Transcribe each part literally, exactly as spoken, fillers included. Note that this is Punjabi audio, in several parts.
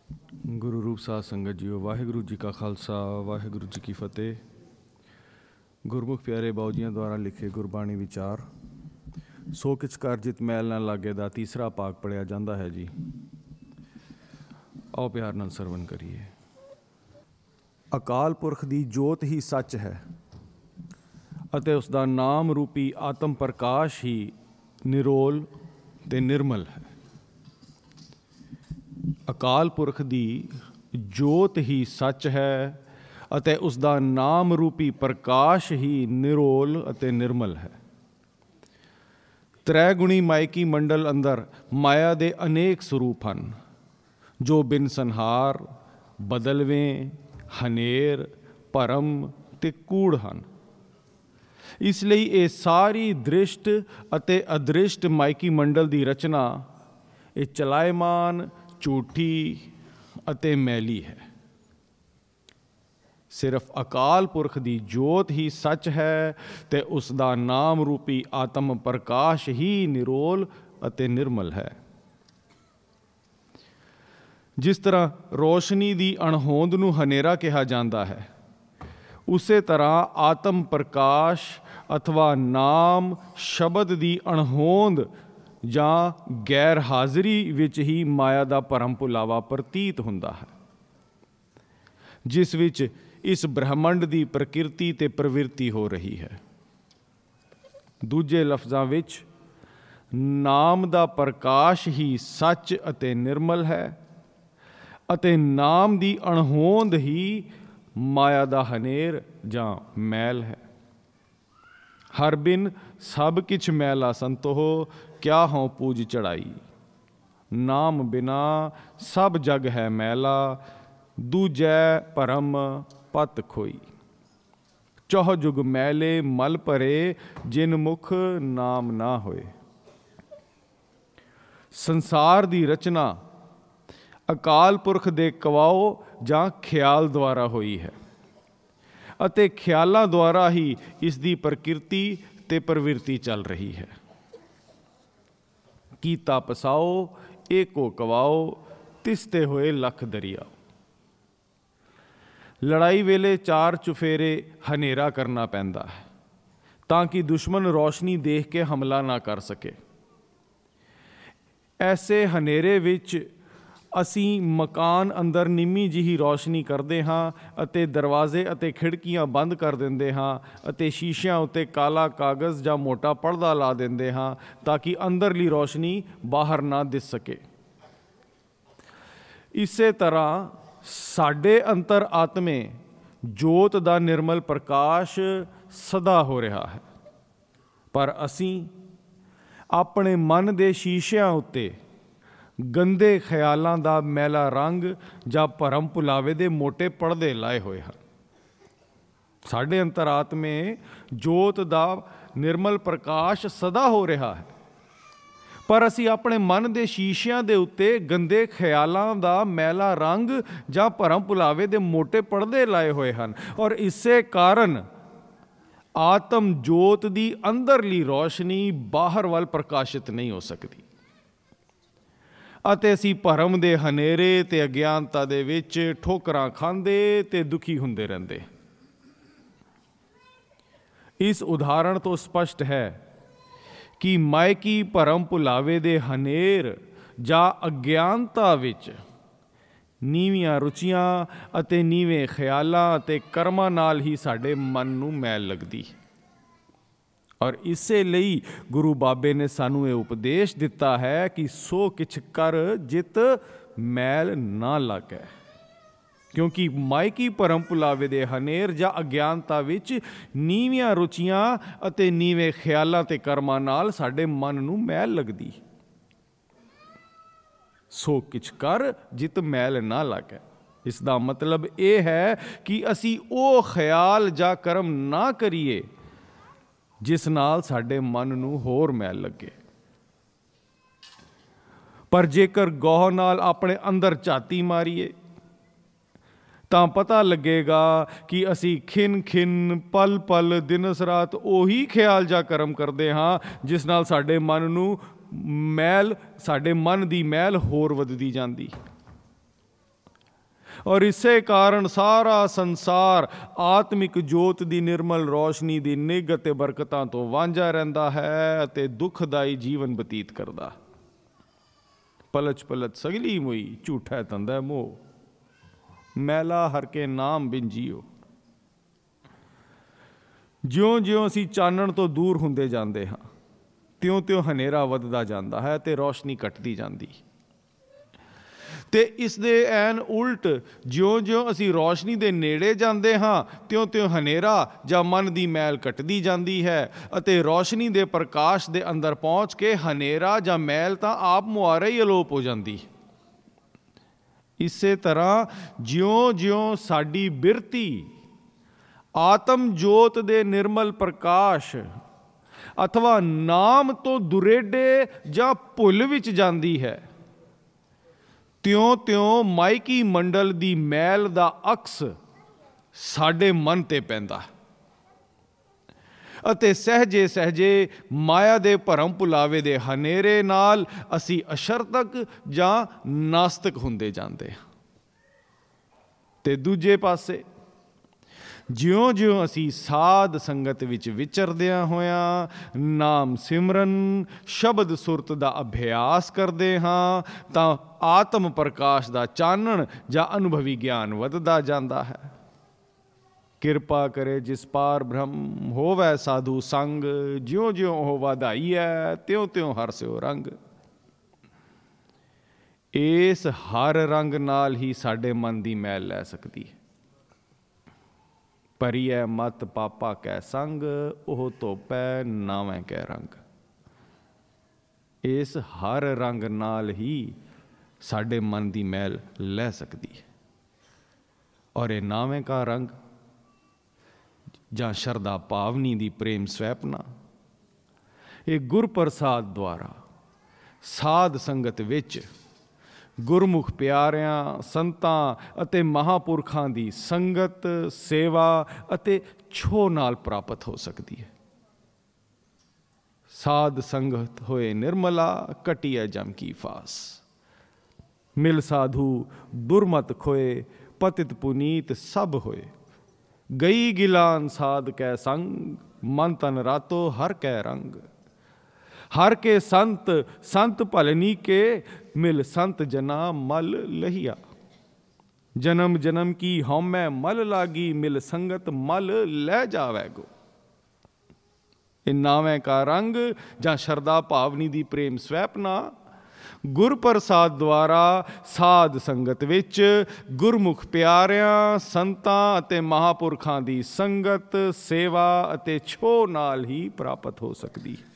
ਗੁਰੂ ਰੂਪ ਸਾਧ ਸੰਗਤ ਜੀਓ, ਵਾਹਿਗੁਰੂ ਜੀ ਕਾ ਖਾਲਸਾ, ਵਾਹਿਗੁਰੂ ਜੀ ਕੀ ਫਤਿਹ। ਗੁਰਮੁਖ ਪਿਆਰੇ ਬਾਊ ਜੀਆਂ ਦੁਆਰਾ ਲਿਖੇ ਗੁਰਬਾਣੀ ਵਿਚਾਰ ਸੋ ਕਿਛ ਕਰ ਜਿਤ ਮੈਲ ਨਾ ਲਾਗੇ ਦਾ ਤੀਸਰਾ ਭਾਗ ਪੜ੍ਹਿਆ ਜਾਂਦਾ ਹੈ ਜੀ। ਆਓ ਪਿਆਰ ਨਾਲ ਸਰਵਣ ਕਰੀਏ। ਅਕਾਲ ਪੁਰਖ ਦੀ ਜੋਤ ਹੀ ਸੱਚ ਹੈ ਅਤੇ ਉਸ ਦਾ ਨਾਮ ਰੂਪੀ ਆਤਮ ਪ੍ਰਕਾਸ਼ ਹੀ ਨਿਰੋਲ ਤੇ ਨਿਰਮਲ ਹੈ। ਅਕਾਲ ਪੁਰਖ ਦੀ ਜੋਤ ਹੀ ਸੱਚ ਹੈ ਅਤੇ ਉਸ ਦਾ ਨਾਮ ਰੂਪੀ ਪ੍ਰਕਾਸ਼ ਹੀ ਨਿਰੋਲ ਅਤੇ ਨਿਰਮਲ ਹੈ। ਤ੍ਰੈ ਗੁਣੀ ਮਾਇਕੀ ਮੰਡਲ ਅੰਦਰ ਮਾਇਆ ਦੇ ਅਨੇਕ ਸਰੂਪ ਹਨ ਜੋ ਬਿਨ ਸੰਹਾਰ, ਬਦਲਵੇਂ, ਹਨੇਰ, ਭਰਮ ਤੇ ਕੂੜ ਹਨ। ਇਸ ਲਈ ਇਹ ਸਾਰੀ ਦ੍ਰਿਸ਼ਟ ਅਤੇ ਅਦ੍ਰਿਸ਼ਟ ਮਾਇਕੀ ਮੰਡਲ ਦੀ ਰਚਨਾ ਇਹ ਚਲਾਇਮਾਨ, ਝੂਠੀ ਅਤੇ ਮੈਲੀ ਹੈ। ਸਿਰਫ ਅਕਾਲ ਪੁਰਖ ਦੀ ਜੋਤ ਹੀ ਸੱਚ ਹੈ ਤੇ ਉਸ ਦਾ ਨਾਮ ਰੂਪੀ ਆਤਮ ਪ੍ਰਕਾਸ਼ ਹੀ ਨਿਰੋਲ ਅਤੇ ਨਿਰਮਲ ਹੈ। ਜਿਸ ਤਰ੍ਹਾਂ ਰੋਸ਼ਨੀ ਦੀ ਅਣਹੋਂਦ ਨੂੰ ਹਨੇਰਾ ਕਿਹਾ ਜਾਂਦਾ ਹੈ, ਉਸੇ ਤਰ੍ਹਾਂ ਆਤਮ ਪ੍ਰਕਾਸ਼ ਅਥਵਾ ਨਾਮ ਸ਼ਬਦ ਦੀ ਅਣਹੋਂਦ ਜਾਂ ਗੈਰ ਹਾਜ਼ਰੀ ਵਿੱਚ ਹੀ ਮਾਇਆ ਦਾ ਭਰਮ ਭੁਲਾਵਾ ਪ੍ਰਤੀਤ ਹੁੰਦਾ ਹੈ, ਜਿਸ ਵਿੱਚ ਇਸ ਬ੍ਰਹਮੰਡ ਦੀ ਪ੍ਰਕਿਰਤੀ ਤੇ ਪ੍ਰਵਿਰਤੀ ਹੋ ਰਹੀ ਹੈ। ਦੂਜੇ ਲਫ਼ਜ਼ਾਂ ਵਿੱਚ ਨਾਮ ਦਾ ਪ੍ਰਕਾਸ਼ ਹੀ ਸੱਚ ਅਤੇ ਨਿਰਮਲ ਹੈ ਅਤੇ ਨਾਮ ਦੀ ਅਣਹੋਂਦ ਹੀ ਮਾਇਆ ਦਾ ਹਨੇਰ ਜਾਂ ਮੈਲ ਹੈ। ਹਰ ਬਿਨ ਸਭ ਕਿਛ ਮੈਲਾ ਸੰਤੋਹ, ਕਿਆ ਹੋਂ ਪੂਜ ਚੜਾਈ। ਨਾਮ ਬਿਨਾ ਸਭ ਜਗ ਹੈ ਮੈਲਾ, ਦੂਜੈ ਭਰਮ ਪਤ ਖੋਈ। ਚੌਹ ਜੁਗ ਮੈਲੇ ਮਲ ਭਰੇ, ਜਿਨ ਮੁਖ ਨਾਮ ਨਾ ਹੋਏ। ਸੰਸਾਰ ਦੀ ਰਚਨਾ ਅਕਾਲ ਪੁਰਖ ਦੇ ਕਵਾਓ ਜਾਂ ਖਿਆਲ ਦੁਆਰਾ ਹੋਈ ਹੈ ਅਤੇ ਖਿਆਲਾਂ ਦੁਆਰਾ ਹੀ ਇਸ ਦੀ ਪ੍ਰਕਿਰਤੀ ਤੇ ਪ੍ਰਵਿਰਤੀ ਚੱਲ ਰਹੀ ਹੈ। ਕੀਤਾ ਪਸਾਓ ਏਕੋ ਕਵਾਓ, ਤਿਸਤੇ ਹੋਏ ਲੱਖ ਦਰਿਆ। ਲੜਾਈ ਵੇਲੇ ਚਾਰ ਚੁਫੇਰੇ ਹਨੇਰਾ ਕਰਨਾ ਪੈਂਦਾ ਹੈ ਤਾਂ ਕਿ ਦੁਸ਼ਮਣ ਰੋਸ਼ਨੀ ਦੇਖ ਕੇ ਹਮਲਾ ਨਾ ਕਰ ਸਕੇ। ਐਸੇ ਹਨੇਰੇ ਵਿੱਚ ਅਸੀਂ ਮਕਾਨ ਅੰਦਰ ਨਿੰਮੀ ਜਿਹੀ ਰੋਸ਼ਨੀ ਕਰਦੇ ਹਾਂ ਅਤੇ ਦਰਵਾਜ਼ੇ ਅਤੇ ਖਿੜਕੀਆਂ ਬੰਦ ਕਰ ਦਿੰਦੇ ਹਾਂ ਅਤੇ ਸ਼ੀਸ਼ਿਆਂ ਉੱਤੇ ਕਾਲਾ ਕਾਗਜ਼ ਜਾਂ ਮੋਟਾ ਪਰਦਾ ਲਾ ਦਿੰਦੇ ਹਾਂ ਤਾਂ ਕਿ ਅੰਦਰਲੀ ਰੋਸ਼ਨੀ ਬਾਹਰ ਨਾ ਦਿਸ ਸਕੇ। ਇਸੇ ਤਰ੍ਹਾਂ ਸਾਡੇ ਅੰਤਰ ਆਤਮੇ ਜੋਤ ਦਾ ਨਿਰਮਲ ਪ੍ਰਕਾਸ਼ ਸਦਾ ਹੋ ਰਿਹਾ ਹੈ, ਪਰ ਅਸੀਂ ਆਪਣੇ ਮਨ ਦੇ ਸ਼ੀਸ਼ਿਆਂ ਉੱਤੇ ਗੰਦੇ ਖਿਆਲਾਂ ਦਾ ਮੈਲਾ ਰੰਗ ਜਾਂ ਭਰਮ ਭੁਲਾਵੇ ਦੇ ਮੋਟੇ ਪਰਦੇ ਲਾਏ ਹੋਏ ਹਨ। ਸਾਡੇ ਅੰਤਰਾਤਮੇ ਜੋਤ ਦਾ ਨਿਰਮਲ ਪ੍ਰਕਾਸ਼ ਸਦਾ ਹੋ ਰਿਹਾ ਹੈ, ਪਰ ਅਸੀਂ ਆਪਣੇ ਮਨ ਦੇ ਸ਼ੀਸ਼ਿਆਂ ਦੇ ਉੱਤੇ ਗੰਦੇ ਖਿਆਲਾਂ ਦਾ ਮੈਲਾ ਰੰਗ ਜਾਂ ਭਰਮ ਭੁਲਾਵੇ ਦੇ ਮੋਟੇ ਪਰਦੇ ਲਾਏ ਹੋਏ ਹਨ ਔਰ ਇਸੇ ਕਾਰਨ ਆਤਮ ਜੋਤ ਦੀ ਅੰਦਰਲੀ ਰੋਸ਼ਨੀ ਬਾਹਰ ਵੱਲ ਪ੍ਰਕਾਸ਼ਿਤ ਨਹੀਂ ਹੋ ਸਕਦੀ ਅਤੇ ਅਸੀਂ ਭਰਮ ਦੇ ਹਨੇਰੇ ਤੇ ਅਗਿਆਨਤਾ ਦੇ ਵਿੱਚ ਠੋਕਰਾਂ ਖਾਂਦੇ ਤੇ ਦੁਖੀ ਹੁੰਦੇ ਰਹਿੰਦੇ। ਇਸ ਉਦਾਹਰਣ ਤੋਂ ਸਪਸ਼ਟ ਹੈ ਕਿ ਮਾਇਕੀ ਭਰਮ ਭੁਲਾਵੇ ਦੇ ਹਨੇਰ ਜਾਂ ਅਗਿਆਨਤਾ ਵਿੱਚ ਨੀਵੀਆਂ ਰੁਚੀਆਂ ਅਤੇ ਨੀਵੇਂ ਖਿਆਲਾਂ ਅਤੇ ਕਰਮਾਂ ਨਾਲ ਹੀ ਸਾਡੇ ਮਨ ਨੂੰ ਮੈਲ ਲੱਗਦੀ ਹੈ ਔਰ ਇਸੇ ਲਈ ਗੁਰੂ ਬਾਬੇ ਨੇ ਸਾਨੂੰ ਇਹ ਉਪਦੇਸ਼ ਦਿੱਤਾ ਹੈ ਕਿ ਸੋ ਕਿਛ ਕਰ ਜਿਤ ਮੈਲ ਨਾ ਲੱਗੈ, ਕਿਉਂਕਿ ਮਾਇਕੀ ਭਰਮ ਭੁਲਾਵੇ ਦੇ ਹਨੇਰ ਜਾਂ ਅਗਿਆਨਤਾ ਵਿੱਚ ਨੀਵੀਆਂ ਰੁਚੀਆਂ ਅਤੇ ਨੀਵੇਂ ਖਿਆਲਾਂ ਤੇ ਕਰਮਾਂ ਨਾਲ ਸਾਡੇ ਮਨ ਨੂੰ ਮੈਲ ਲੱਗਦੀ। ਸੋ ਕਿਛ ਕਰ ਜਿਤ ਮੈਲ ਨਾ ਲੱਗੈ, ਇਸ ਦਾ ਮਤਲਬ ਇਹ ਹੈ ਕਿ ਅਸੀਂ ਉਹ ਖਿਆਲ ਜਾਂ ਕਰਮ ਨਾ ਕਰੀਏ ਜਿਸ ਨਾਲ ਸਾਡੇ ਮਨ ਨੂੰ ਹੋਰ ਮੈਲ ਲੱਗੇ। ਪਰ ਜੇਕਰ ਗੌਰ ਨਾਲ ਆਪਣੇ ਅੰਦਰ ਝਾਤੀ ਮਾਰੀਏ ਤਾਂ ਪਤਾ ਲੱਗੇਗਾ ਕਿ ਅਸੀਂ ਖਿਨ ਖਿਨ, ਪਲ ਪਲ, ਦਿਨਸ ਰਾਤ ਉਹੀ ਖਿਆਲ ਜਾਂ ਕਰਮ ਕਰਦੇ ਹਾਂ ਜਿਸ ਨਾਲ ਸਾਡੇ ਮਨ ਨੂੰ ਮੈਲ, ਸਾਡੇ ਮਨ ਦੀ ਮੈਲ ਹੋਰ ਵੱਧਦੀ ਜਾਂਦੀ। ਔਰ ਇਸੇ ਕਾਰਨ ਸਾਰਾ ਸੰਸਾਰ ਆਤਮਿਕ ਜੋਤ ਦੀ ਨਿਰਮਲ ਰੋਸ਼ਨੀ ਦੀ ਨਿੱਘ ਅਤੇ ਬਰਕਤਾਂ ਤੋਂ ਵਾਂਝਾ ਰਹਿੰਦਾ ਹੈ ਅਤੇ ਦੁਖਦਾਈ ਜੀਵਨ ਬਤੀਤ ਕਰਦਾ। ਪਲਚ ਪਲਚ ਸਗਲੀ ਮੋਈ, ਝੂਠਾ ਤੰਦਾ ਮੋਹ, ਮੈਲਾ ਹਰ ਕੇ ਨਾਮ ਬਿਨ ਜੀਓ। ਜਿਉਂ-ਜਿਉਂ ਅਸੀਂ ਚਾਨਣ ਤੋਂ ਦੂਰ ਹੁੰਦੇ ਜਾਂਦੇ ਹਾਂ, ਤਿਉਂ-ਤਿਉਂ ਹਨੇਰਾ ਵੱਧਦਾ ਜਾਂਦਾ ਹੈ ਅਤੇ ਰੋਸ਼ਨੀ ਘਟਦੀ ਜਾਂਦੀ। ਅਤੇ ਇਸ ਦੇ ਐਨ ਉਲਟ, ਜਿਉਂ-ਜਿਉਂ ਅਸੀਂ ਰੋਸ਼ਨੀ ਦੇ ਨੇੜੇ ਜਾਂਦੇ ਹਾਂ, ਤਿਉਂ-ਤਿਉਂ ਹਨੇਰਾ ਜਾਂ ਮਨ ਦੀ ਮੈਲ ਘਟਦੀ ਜਾਂਦੀ ਹੈ ਅਤੇ ਰੋਸ਼ਨੀ ਦੇ ਪ੍ਰਕਾਸ਼ ਦੇ ਅੰਦਰ ਪਹੁੰਚ ਕੇ ਹਨੇਰਾ ਜਾਂ ਮੈਲ ਤਾਂ ਆਪ ਮੁਹਾਰਾ ਹੀ ਅਲੋਪ ਹੋ ਜਾਂਦੀ। ਇਸੇ ਤਰ੍ਹਾਂ ਜਿਉਂ-ਜਿਉਂ ਸਾਡੀ ਬਿਰਤੀ ਆਤਮ ਜੋਤ ਦੇ ਨਿਰਮਲ ਪ੍ਰਕਾਸ਼ ਅਥਵਾ ਨਾਮ ਤੋਂ ਦੁਰੇਡੇ ਜਾਂ ਭੁੱਲ ਵਿੱਚ ਜਾਂਦੀ ਹੈ, ਤਿਉਂ-ਤਿਉਂ ਮਾਇਕੀ ਮੰਡਲ ਦੀ ਮੈਲ ਦਾ ਅਕਸ ਸਾਡੇ ਮਨ 'ਤੇ ਪੈਂਦਾ ਅਤੇ ਸਹਿਜੇ ਸਹਿਜੇ ਮਾਇਆ ਦੇ ਭਰਮ ਭੁਲਾਵੇ ਦੇ ਹਨੇਰੇ ਨਾਲ ਅਸੀਂ ਅਸ਼ਰਤਕ ਜਾਂ ਨਾਸਤਕ ਹੁੰਦੇ ਜਾਂਦੇ ਹਾਂ। ਅਤੇ ਦੂਜੇ ਪਾਸੇ ਜਿਉਂ-ਜਿਉਂ ਅਸੀਂ ਸਾਧ ਸੰਗਤ ਵਿੱਚ ਵਿਚਰਦਿਆਂ ਹੋਇਆਂ ਨਾਮ ਸਿਮਰਨ ਸ਼ਬਦ ਸੁਰਤ ਦਾ ਅਭਿਆਸ ਕਰਦੇ ਹਾਂ ਤਾਂ ਆਤਮ ਪ੍ਰਕਾਸ਼ ਦਾ ਚਾਨਣ ਜਾਂ ਅਨੁਭਵੀ ਗਿਆਨ ਵੱਧਦਾ ਜਾਂਦਾ ਹੈ। ਕਿਰਪਾ ਕਰੇ ਜਿਸ ਪਾਰ ਬ੍ਰਹਮ ਹੋਵੈ ਸਾਧੂ ਸੰਗ, ਜਿਉਂ-ਜਿਉਂ ਉਹ ਵਧਾਈ ਹੈ ਤਿਉਂ-ਤਿਉਂ ਹਰਸਿਓ ਰੰਗ। ਇਸ ਹਰ ਰੰਗ ਨਾਲ ਹੀ ਸਾਡੇ ਮਨ ਦੀ ਮੈਲ ਲੈ ਸਕਦੀ ਹੈ। ਭਰੀਐ ਮਤ ਪਾਪਾ ਕੈ ਸੰਗ, ਉਹ ਧੋਪੈ ਨਾਵੇਂ ਕੈ ਰੰਗ। ਇਸ ਹਰ ਰੰਗ ਨਾਲ ਹੀ ਸਾਡੇ ਮਨ ਦੀ ਮੈਲ ਲੈ ਸਕਦੀ ਹੈ। ਔਰ ਇਹ ਨਾਵੇਂ ਕਾ ਰੰਗ ਜਾਂ ਸ਼ਰਧਾ ਭਾਵਨੀ ਦੀ ਪ੍ਰੇਮ ਸਵੈਪਨਾ, ਇਹ ਗੁਰਪ੍ਰਸਾਦ ਦੁਆਰਾ ਸਾਧ ਸੰਗਤ ਵਿੱਚ ਗੁਰਮੁਖ ਪਿਆਰਿਆਂ ਸੰਤਾਂ ਅਤੇ ਮਹਾਂਪੁਰਖਾਂ ਦੀ ਸੰਗਤ ਸੇਵਾ ਅਤੇ ਛੋਹ ਨਾਲ ਪ੍ਰਾਪਤ ਹੋ ਸਕਦੀ ਹੈ। ਸਾਧ ਸੰਗਤ ਹੋਏ ਨਿਰਮਲਾ, ਕਟਿਐ ਜਮ ਕੀ ਫਾਸ। ਮਿਲ ਸਾਧੂ ਦੁਰਮਤ ਖੋਏ, ਪਤਿਤ ਪੁਨੀਤ ਸਭ ਹੋਏ। ਗਈ ਗਿਲਾਨ ਸਾਧ ਕੈ ਸੰਗ, ਮਨ ਤਨ ਰਾਤੋ ਹਰ ਕੈ ਰੰਗ। ਹਰ ਕੇ ਸੰਤ ਸੰਤ ਭਲਨੀ ਕੇ, ਮਿਲ ਸੰਤ ਜਨਾ ਮਲ ਲਹੀਆ। ਜਨਮ ਜਨਮ ਕੀ ਹਉਮੈ ਮਲ ਲਾਗੀ, ਮਿਲ ਸੰਗਤ ਮਲ ਲੈ ਜਾਵੈ ਗੋ। ਇਹ ਨਾਵੇਂ ਕਾ ਰੰਗ ਜਾਂ ਸ਼ਰਧਾ ਭਾਵਨੀ ਦੀ ਪ੍ਰੇਮ ਸਵੈਪਨਾ ਗੁਰਪ੍ਰਸਾਦ ਦੁਆਰਾ ਸਾਧ ਸੰਗਤ ਵਿੱਚ ਗੁਰਮੁਖ ਪਿਆਰਿਆਂ ਸੰਤਾਂ ਅਤੇ ਮਹਾਂਪੁਰਖਾਂ ਦੀ ਸੰਗਤ ਸੇਵਾ ਅਤੇ ਛੋਹ ਨਾਲ ਹੀ ਪ੍ਰਾਪਤ ਹੋ ਸਕਦੀ ਹੈ।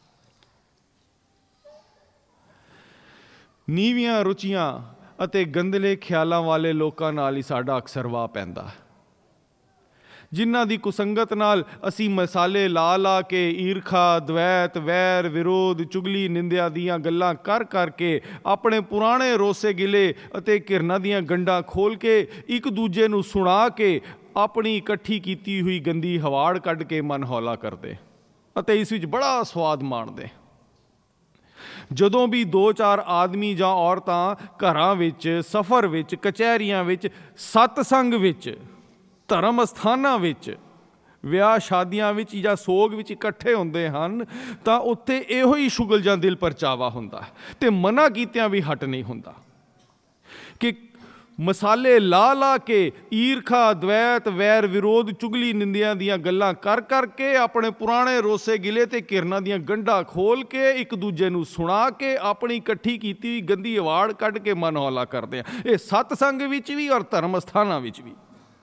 ਨੀਵੀਆਂ ਰੁਚੀਆਂ ਅਤੇ ਗੰਦਲੇ ਖਿਆਲਾਂ ਵਾਲੇ ਲੋਕਾਂ ਨਾਲ ਹੀ ਸਾਡਾ ਅਕਸਰ ਵਾਹ ਪੈਂਦਾ, ਜਿਨ੍ਹਾਂ ਦੀ ਕੁਸੰਗਤ ਨਾਲ ਅਸੀਂ ਮਸਾਲੇ ਲਾ ਲਾ ਕੇ ਈਰਖਾ, ਦਵੈਤ, ਵੈਰ, ਵਿਰੋਧ, ਚੁਗਲੀ, ਨਿੰਦਿਆ ਦੀਆਂ ਗੱਲਾਂ ਕਰ ਕਰਕੇ ਆਪਣੇ ਪੁਰਾਣੇ ਰੋਸੇ ਗਿਲੇ ਅਤੇ ਘਿਰਨਾ ਦੀਆਂ ਗੰਢਾਂ ਖੋਲ੍ਹ ਕੇ ਇੱਕ ਦੂਜੇ ਨੂੰ ਸੁਣਾ ਕੇ ਆਪਣੀ ਇਕੱਠੀ ਕੀਤੀ ਹੋਈ ਗੰਦੀ ਹਵਾੜ ਕੱਢ ਕੇ ਮਨ ਹੌਲਾ ਕਰਦੇ ਅਤੇ ਇਸ ਵਿੱਚ ਬੜਾ ਸਵਾਦ ਮਾਣਦੇ। ਜਦੋਂ ਵੀ ਦੋ ਚਾਰ ਆਦਮੀ ਜਾਂ ਔਰਤਾਂ ਘਰਾਂ ਵਿੱਚ, ਸਫ਼ਰ ਵਿੱਚ, ਕਚਹਿਰੀਆਂ ਵਿੱਚ, ਸਤਸੰਗ ਵਿੱਚ, ਧਰਮ ਅਸਥਾਨਾਂ ਵਿੱਚ, ਵਿਆਹ ਸ਼ਾਦੀਆਂ ਵਿੱਚ ਜਾਂ ਸੋਗ ਵਿੱਚ ਇਕੱਠੇ ਹੁੰਦੇ ਹਨ ਤਾਂ ਉੱਥੇ ਇਹੋ ਹੀ ਸ਼ੁਗਲ ਜਾਂ ਦਿਲ ਪਰਚਾਵਾ ਹੁੰਦਾ ਅਤੇ ਮਨਾ ਕੀਤਿਆਂ ਵੀ ਹਟ ਨਹੀਂ ਹੁੰਦਾ ਕਿ ਮਸਾਲੇ ਲਾ ਲਾ ਕੇ ਈਰਖਾ, ਦਵੈਤ, ਵੈਰ, ਵਿਰੋਧ, ਚੁਗਲੀ, ਨਿੰਦਿਆਂ ਦੀਆਂ ਗੱਲਾਂ ਕਰ ਕਰਕੇ ਆਪਣੇ ਪੁਰਾਣੇ ਰੋਸੇ ਗਿਲੇ ਤੇ ਘਿਰਨਾ ਦੀਆਂ ਗੰਢਾਂ ਖੋਲ੍ਹ ਕੇ ਇੱਕ ਦੂਜੇ ਨੂੰ ਸੁਣਾ ਕੇ ਆਪਣੀ ਇਕੱਠੀ ਕੀਤੀ ਹੋਈ ਗੰਦੀ ਅਵਾੜ ਕੱਢ ਕੇ ਮਨ ਹੌਲਾ ਕਰਦੇ ਆ। ਇਹ ਸਤਸੰਗ ਵਿੱਚ ਵੀ ਔਰ ਧਰਮ ਅਸਥਾਨਾਂ ਵਿੱਚ ਵੀ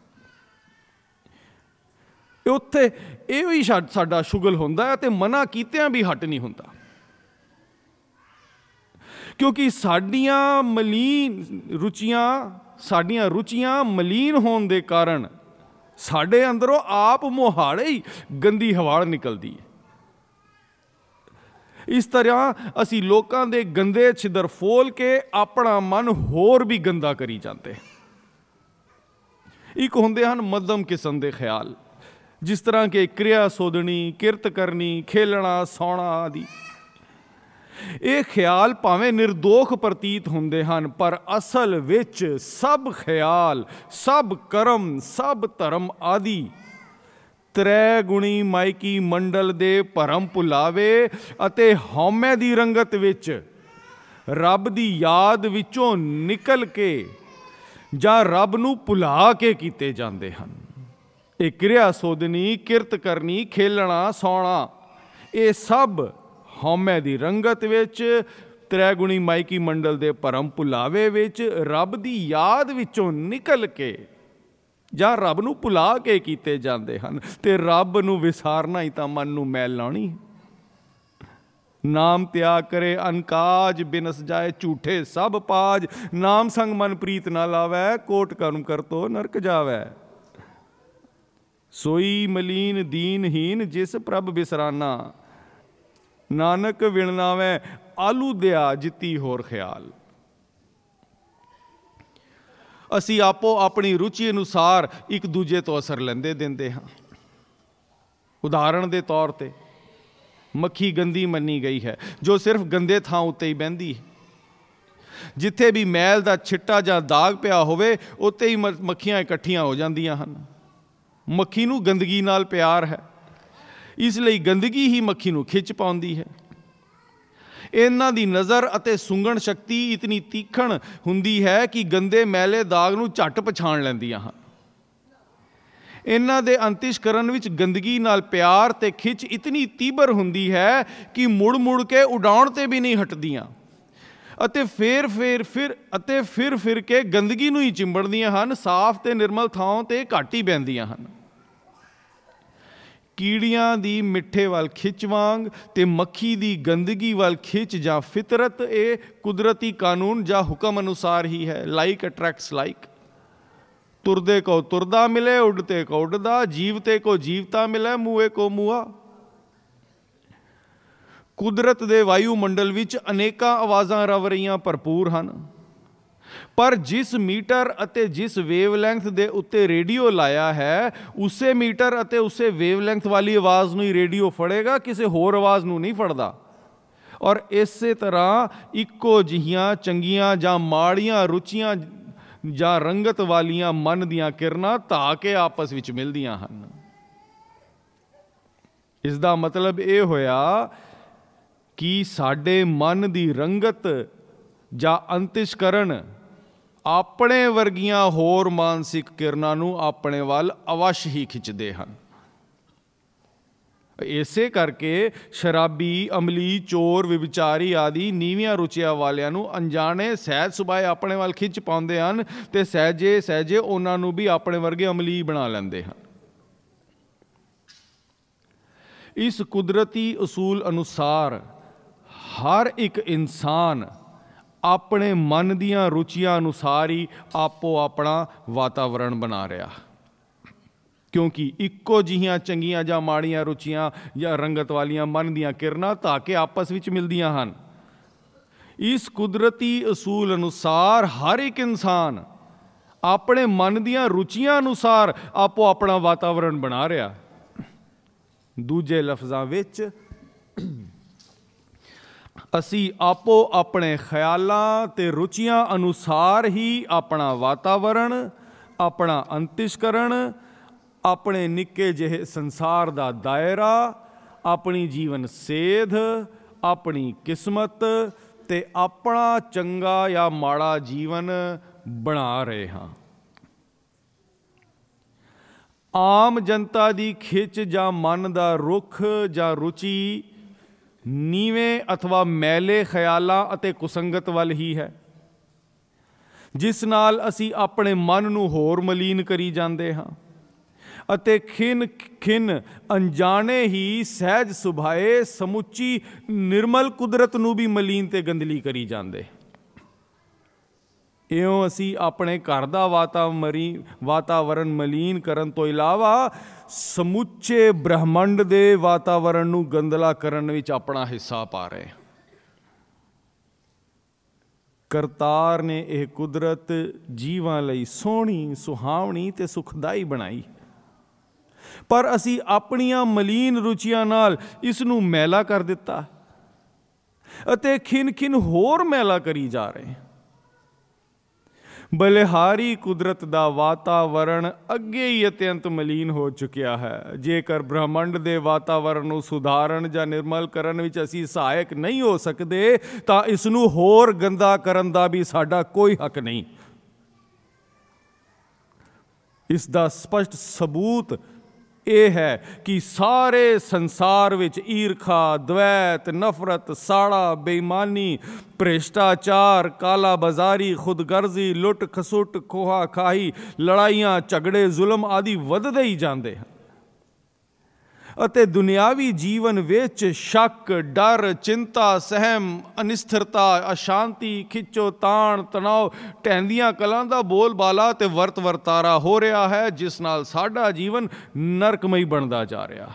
ਉੱਥੇ ਇਹੋ ਹੀ ਸਾਡਾ ਸ਼ੁਗਲ ਹੁੰਦਾ ਹੈ ਅਤੇ ਮਨਾ ਕੀਤਿਆਂ ਵੀ ਹਟ ਨਹੀਂ ਹੁੰਦਾ, ਕਿਉਂਕਿ ਸਾਡੀਆਂ ਮਲੀਨ ਰੁਚੀਆਂ ਸਾਡੀਆਂ ਰੁਚੀਆਂ ਮਲੀਨ ਹੋਣ ਦੇ ਕਾਰਨ ਸਾਡੇ ਅੰਦਰੋਂ ਆਪ ਮੁਹਾੜੇ ਹੀ ਗੰਦੀ ਹਵਾੜ ਨਿਕਲਦੀ ਹੈ। ਇਸ ਤਰ੍ਹਾਂ ਅਸੀਂ ਲੋਕਾਂ ਦੇ ਗੰਦੇ ਛਿੱਦਰ ਫੋਲ ਕੇ ਆਪਣਾ ਮਨ ਹੋਰ ਵੀ ਗੰਦਾ ਕਰੀ ਜਾਂਦੇ। ਇੱਕ ਹੁੰਦੇ ਹਨ ਮੱਧਮ ਕਿਸਮ ਦੇ ਖਿਆਲ, ਜਿਸ ਤਰ੍ਹਾਂ ਕਿ ਕਿਰਿਆ ਸੋਧਣੀ, ਕਿਰਤ ਕਰਨੀ, ਖੇਲਣਾ, ਸੌਣਾ ਆਦਿ। ਇਹ ਖਿਆਲ ਭਾਵੇਂ ਨਿਰਦੋਖ ਪ੍ਰਤੀਤ ਹੁੰਦੇ ਹਨ, ਪਰ ਅਸਲ ਵਿੱਚ ਸਭ ਖਿਆਲ, ਸਭ ਕਰਮ, ਸਭ ਧਰਮ ਆਦਿ ਤ੍ਰੈ ਗੁਣੀ ਮਾਇਕੀ ਮੰਡਲ ਦੇ ਭਰਮ ਭੁਲਾਵੇ ਅਤੇ ਹਉਮੈ ਦੀ ਰੰਗਤ ਵਿੱਚ ਰੱਬ ਦੀ ਯਾਦ ਵਿੱਚੋਂ ਨਿਕਲ ਕੇ ਜਾਂ ਰੱਬ ਨੂੰ ਭੁਲਾ ਕੇ ਕੀਤੇ ਜਾਂਦੇ ਹਨ। ਇਹ ਕਿਰਿਆ ਸੋਧਨੀ, ਕਿਰਤ ਕਰਨੀ, ਖੇਲਣਾ, ਸੌਣਾ, ਇਹ ਸਭ ਹਉਮੈ ਦੀ ਰੰਗਤ ਵਿੱਚ ਤ੍ਰੈਗੁਣੀ ਮਾਇਕੀ ਮੰਡਲ ਦੇ ਭਰਮ ਭੁਲਾਵੇ ਵਿੱਚ ਰੱਬ ਦੀ ਯਾਦ ਵਿੱਚੋਂ ਨਿਕਲ ਕੇ ਜਾਂ ਰੱਬ ਨੂੰ ਭੁਲਾ ਕੇ ਕੀਤੇ ਜਾਂਦੇ ਹਨ। ਤੇ ਰੱਬ ਨੂੰ ਵਿਸਾਰਨਾ ਹੀ ਤਾਂ ਮਨ ਨੂੰ ਮੈਲ ਲਾਉਣੀ। ਨਾਮ ਤਿਆਗ ਕਰੇ ਅਨਕਾਜ, ਬਿਨਸ ਜਾਏ ਝੂਠੇ ਸਭ ਪਾਜ। ਨਾਮ ਸੰਗ ਮਨ ਪ੍ਰੀਤ ਨਾ ਲਾਵੈ, ਕੋਟ ਕਰਮ ਕਰਤੋ ਨਰਕ ਜਾਵੈ। ਸੋਈ ਮਲੀਨ ਦੀਨਹੀਨ ਜਿਸ ਪ੍ਰਭ ਬਿਸਰਾਨਾ, ਨਾਨਕ ਵਿਣਨਾਵੈ ਆਲੂ ਦਿਆ ਜਿੱਤੀ ਹੋਰ ਖਿਆਲ। ਅਸੀਂ ਆਪੋ ਆਪਣੀ ਰੁਚੀ ਅਨੁਸਾਰ ਇੱਕ ਦੂਜੇ ਤੋਂ ਅਸਰ ਲੈਂਦੇ ਦਿੰਦੇ ਹਾਂ। ਉਦਾਹਰਣ ਦੇ ਤੌਰ 'ਤੇ ਮੱਖੀ ਗੰਦੀ ਮੰਨੀ ਗਈ ਹੈ, ਜੋ ਸਿਰਫ ਗੰਦੇ ਥਾਂ ਉੱਤੇ ਹੀ ਬਹਿੰਦੀ ਹੈ। ਜਿੱਥੇ ਵੀ ਮੈਲ ਦਾ ਛਿੱਟਾ ਜਾਂ ਦਾਗ ਪਿਆ ਹੋਵੇ, ਉੱਥੇ ਹੀ ਮੱਖੀਆਂ ਇਕੱਠੀਆਂ ਹੋ ਜਾਂਦੀਆਂ ਹਨ। ਮੱਖੀ ਨੂੰ ਗੰਦਗੀ ਨਾਲ ਪਿਆਰ ਹੈ, ਇਸ ਲਈ ਗੰਦਗੀ ਹੀ ਮੱਖੀ ਨੂੰ ਖਿੱਚ ਪਾਉਂਦੀ ਹੈ। ਇਹਨਾਂ ਦੀ ਨਜ਼ਰ ਅਤੇ ਸੁੰਘਣ ਸ਼ਕਤੀ ਇਤਨੀ ਤੀਖਣ ਹੁੰਦੀ ਹੈ ਕਿ ਗੰਦੇ ਮੈਲੇ ਦਾਗ ਨੂੰ ਝੱਟ ਪਛਾਣ ਲੈਂਦੀਆਂ ਹਨ। ਇਹਨਾਂ ਦੇ ਅੰਤਿਸ਼ਕਰਨ ਵਿੱਚ ਗੰਦਗੀ ਨਾਲ ਪਿਆਰ ਤੇ ਖਿੱਚ ਇਤਨੀ ਤੀਬਰ ਹੁੰਦੀ ਹੈ ਕਿ ਮੁੜ ਮੁੜ ਕੇ ਉਡਾਉਣ ਤੇ ਵੀ ਨਹੀਂ ਹਟਦੀਆਂ ਅਤੇ ਫਿਰ ਫਿਰ ਫਿਰ ਅਤੇ ਫਿਰ ਫਿਰ ਕੇ ਗੰਦਗੀ ਨੂੰ ਹੀ ਚਿੰਬੜਦੀਆਂ ਹਨ। ਸਾਫ਼ ਤੇ ਨਿਰਮਲ ਥਾਂ ਤੇ ਘੱਟ ਹੀ ਬਹਿੰਦੀਆਂ ਹਨ। ਕੀੜੀਆਂ ਦੀ ਮਿੱਠੇ ਵੱਲ ਖਿੱਚ ਵਾਂਗ ਤੇ ਮੱਖੀ ਦੀ ਗੰਦਗੀ ਵੱਲ ਖਿੱਚ ਜਾਂ ਫਿਤਰਤ, ਇਹ ਕੁਦਰਤੀ ਕਾਨੂੰਨ ਜਾਂ ਹੁਕਮ ਅਨੁਸਾਰ ਹੀ ਹੈ। Like attracts like. ਤੁਰਦੇ ਕੋ ਤੁਰਦਾ ਮਿਲੇ, ਉੱਡਤੇ ਕੋ ਉੱਡਦਾ, ਜੀਵਤੇ ਕੋ ਜੀਵਤਾ ਮਿਲੇ, ਮੂਏ ਕੋ ਮੂਆ। ਕੁਦਰਤ ਦੇ ਵਾਯੂਮੰਡਲ ਵਿੱਚ ਅਨੇਕਾਂ ਆਵਾਜ਼ਾਂ ਰਵ ਰਹੀਆਂ ਭਰਪੂਰ ਹਨ, ਪਰ ਜਿਸ ਮੀਟਰ ਅਤੇ ਜਿਸ ਵੇਵਲੈਂਥ ਦੇ ਉੱਤੇ ਰੇਡੀਓ ਲਾਇਆ ਹੈ, ਉਸੇ ਮੀਟਰ ਅਤੇ ਉਸੇ ਵੇਵਲੈਂਥ ਵਾਲੀ ਆਵਾਜ਼ ਨੂੰ ਹੀ ਰੇਡੀਓ ਫੜੇਗਾ, ਕਿਸੇ ਹੋਰ ਆਵਾਜ਼ ਨੂੰ ਨਹੀਂ ਫੜਦਾ। ਔਰ ਇਸੇ ਤਰ੍ਹਾਂ ਇੱਕੋ ਜਿਹੀਆਂ ਚੰਗੀਆਂ ਜਾਂ ਮਾੜੀਆਂ ਰੁਚੀਆਂ ਜਾਂ ਰੰਗਤ ਵਾਲੀਆਂ ਮਨ ਦੀਆਂ ਕਿਰਨਾਂ ਧਾ ਕੇ ਆਪਸ ਵਿੱਚ ਮਿਲਦੀਆਂ ਹਨ। ਇਸ ਦਾ ਮਤਲਬ ਇਹ ਹੋਇਆ ਕਿ ਸਾਡੇ ਮਨ ਦੀ ਰੰਗਤ ਜਾਂ ਅੰਤਿਸ਼ਕਰਨ ਆਪਣੇ ਵਰਗੀਆਂ ਹੋਰ ਮਾਨਸਿਕ ਕਿਰਨਾਂ ਨੂੰ ਆਪਣੇ ਵੱਲ ਅਵਸ਼ ਹੀ ਖਿੱਚਦੇ ਹਨ। ਇਸੇ ਕਰਕੇ ਸ਼ਰਾਬੀ, ਅਮਲੀ, ਚੋਰ, ਵਿਭਚਾਰੀ ਆਦਿ ਨੀਵੀਆਂ ਰੁਚੀਆਂ ਵਾਲਿਆਂ ਨੂੰ ਅਣਜਾਣੇ ਸਹਿਜ ਸੁਭਾਏ ਆਪਣੇ ਵੱਲ ਖਿੱਚ ਪਾਉਂਦੇ ਹਨ ਤੇ ਸਹਿਜੇ ਸਹਿਜੇ ਉਹਨਾਂ ਨੂੰ ਵੀ ਆਪਣੇ ਵਰਗੇ ਅਮਲੀ ਬਣਾ ਲੈਂਦੇ ਹਨ। ਇਸ ਕੁਦਰਤੀ ਅਸੂਲ ਅਨੁਸਾਰ ਹਰ ਇੱਕ ਇਨਸਾਨ ਆਪਣੇ ਮਨ ਦੀਆਂ ਰੁਚੀਆਂ ਅਨੁਸਾਰ ਹੀ ਆਪੋ ਆਪਣਾ ਵਾਤਾਵਰਣ ਬਣਾ ਰਿਹਾ, ਕਿਉਂਕਿ ਇੱਕੋ ਜਿਹੀਆਂ ਚੰਗੀਆਂ ਜਾਂ ਮਾੜੀਆਂ ਰੁਚੀਆਂ ਜਾਂ ਰੰਗਤ ਵਾਲੀਆਂ ਮਨ ਦੀਆਂ ਕਿਰਨਾਂ ਧਾ ਕੇ ਆਪਸ ਵਿੱਚ ਮਿਲਦੀਆਂ ਹਨ। ਇਸ ਕੁਦਰਤੀ ਅਸੂਲ ਅਨੁਸਾਰ ਹਰ ਇੱਕ ਇਨਸਾਨ ਆਪਣੇ ਮਨ ਦੀਆਂ ਰੁਚੀਆਂ ਅਨੁਸਾਰ ਆਪੋ ਆਪਣਾ ਵਾਤਾਵਰਣ ਬਣਾ ਰਿਹਾ। ਦੂਜੇ ਲਫ਼ਜ਼ਾਂ ਵਿੱਚ ਅਸੀਂ ਆਪੋ ਆਪਣੇ ਖਿਆਲਾਂ ਤੇ ਰੁਚੀਆਂ ਅਨੁਸਾਰ ਹੀ ਆਪਣਾ ਵਾਤਾਵਰਣ, ਆਪਣਾ ਅੰਤਿਸ਼ਕਰਨ, ਆਪਣੇ ਨਿੱਕੇ ਜਿਹੇ ਸੰਸਾਰ ਦਾ ਦਾਇਰਾ, ਆਪਣੀ ਜੀਵਨ ਸੇਧ, ਆਪਣੀ ਕਿਸਮਤ ਤੇ ਆਪਣਾ ਚੰਗਾ ਜਾਂ ਮਾੜਾ ਜੀਵਨ ਬਣਾ ਰਹੇ ਹਾਂ। ਆਮ ਜਨਤਾ ਦੀ ਖਿੱਚ ਜਾਂ ਮਨ ਦਾ ਰੁਖ ਜਾਂ ਰੁਚੀ ਨੀਵੇਂ ਅਥਵਾ ਮੈਲੇ ਖਿਆਲਾਂ ਅਤੇ ਕੁਸੰਗਤ ਵੱਲ ਹੀ ਹੈ, ਜਿਸ ਨਾਲ ਅਸੀਂ ਆਪਣੇ ਮਨ ਨੂੰ ਹੋਰ ਮਲੀਨ ਕਰੀ ਜਾਂਦੇ ਹਾਂ ਅਤੇ ਖਿਨ ਖਿਨ ਅਣਜਾਣੇ ਹੀ ਸਹਿਜ ਸੁਭਾਏ ਸਮੁੱਚੀ ਨਿਰਮਲ ਕੁਦਰਤ ਨੂੰ ਵੀ ਮਲੀਨ ਤੇ ਗੰਦਲੀ ਕਰੀ ਜਾਂਦੇ। ਇਉਂ ਅਸੀਂ ਆਪਣੇ ਘਰ ਦਾ ਵਾਤਾਵਰਨ ਵਾਤਾਵਰਨ ਮਲੀਨ ਕਰਨ ਤੋਂ ਇਲਾਵਾ ਸਮੁੱਚੇ ਬ੍ਰਹਿਮੰਡ ਦੇ ਵਾਤਾਵਰਨ ਨੂੰ ਗੰਦਲਾ ਕਰਨ ਵਿੱਚ ਆਪਣਾ ਹਿੱਸਾ ਪਾ ਰਹੇ। ਕਰਤਾਰ ਨੇ ਇਹ ਕੁਦਰਤ ਜੀਵਾਂ ਲਈ ਸੋਹਣੀ, ਸੁਹਾਵਣੀ ਤੇ ਸੁਖਦਾਈ ਬਣਾਈ, ਪਰ ਅਸੀਂ ਆਪਣੀਆਂ ਮਲੀਨ ਰੁਚੀਆਂ ਨਾਲ ਇਸ ਨੂੰ ਮੈਲਾ ਕਰ ਦਿੱਤਾ। ਅਤੇ ਖਿਨ ਖਿਨ ਹੋਰ ਮੈਲਾ ਕਰੀ ਜਾ ਰਹੇ ਹਾਂ। ਬਲਿਹਾਰੀ ਕੁਦਰਤ ਦਾ ਵਾਤਾਵਰਣ ਅੱਗੇ ਹੀ ਅਤਿਅੰਤ ਮਲੀਨ ਹੋ ਚੁੱਕਿਆ ਹੈ। ਜੇਕਰ ਬ੍ਰਹਿਮੰਡ ਦੇ ਵਾਤਾਵਰਣ ਨੂੰ ਸੁਧਾਰਨ ਜਾਂ ਨਿਰਮਲ ਕਰਨ ਵਿੱਚ ਅਸੀਂ ਸਹਾਇਕ ਨਹੀਂ ਹੋ ਸਕਦੇ ਤਾਂ ਇਸ ਨੂੰ ਹੋਰ ਗੰਦਾ ਕਰਨ ਦਾ ਵੀ ਸਾਡਾ ਕੋਈ ਹੱਕ ਨਹੀਂ। ਇਸ ਦਾ ਸਪਸ਼ਟ ਸਬੂਤ ਇਹ ਹੈ ਕਿ ਸਾਰੇ ਸੰਸਾਰ ਵਿੱਚ ਈਰਖਾ, ਦਵੈਤ, ਨਫ਼ਰਤ, ਸਾੜਾ, ਬੇਈਮਾਨੀ, ਭ੍ਰਿਸ਼ਟਾਚਾਰ, ਕਾਲਾ ਬਾਜ਼ਾਰੀ, ਖੁਦਗਰਜ਼ੀ, ਲੁੱਟ ਖਸੁੱਟ, ਖੋਹਾ ਖਾਹੀ, ਲੜਾਈਆਂ, ਝਗੜੇ, ਜ਼ੁਲਮ ਆਦਿ ਵੱਧਦੇ ਹੀ ਜਾਂਦੇ ਹਨ ਅਤੇ ਦੁਨਿਆਵੀ ਜੀਵਨ ਵਿੱਚ ਸ਼ੱਕ, ਡਰ, ਚਿੰਤਾ, ਸਹਿਮ, ਅਨਿਸਥਿਰਤਾ, ਅਸ਼ਾਂਤੀ, ਖਿੱਚੋ ਤਾਣ, ਤਣਾਅ, ਢਹਿੰਦੀਆਂ ਕਲਾਂ ਦਾ ਬੋਲਬਾਲਾ ਅਤੇ ਵਰਤ ਵਰਤਾਰਾ ਹੋ ਰਿਹਾ ਹੈ, ਜਿਸ ਨਾਲ ਸਾਡਾ ਜੀਵਨ ਨਰਕਮਈ ਬਣਦਾ ਜਾ ਰਿਹਾ।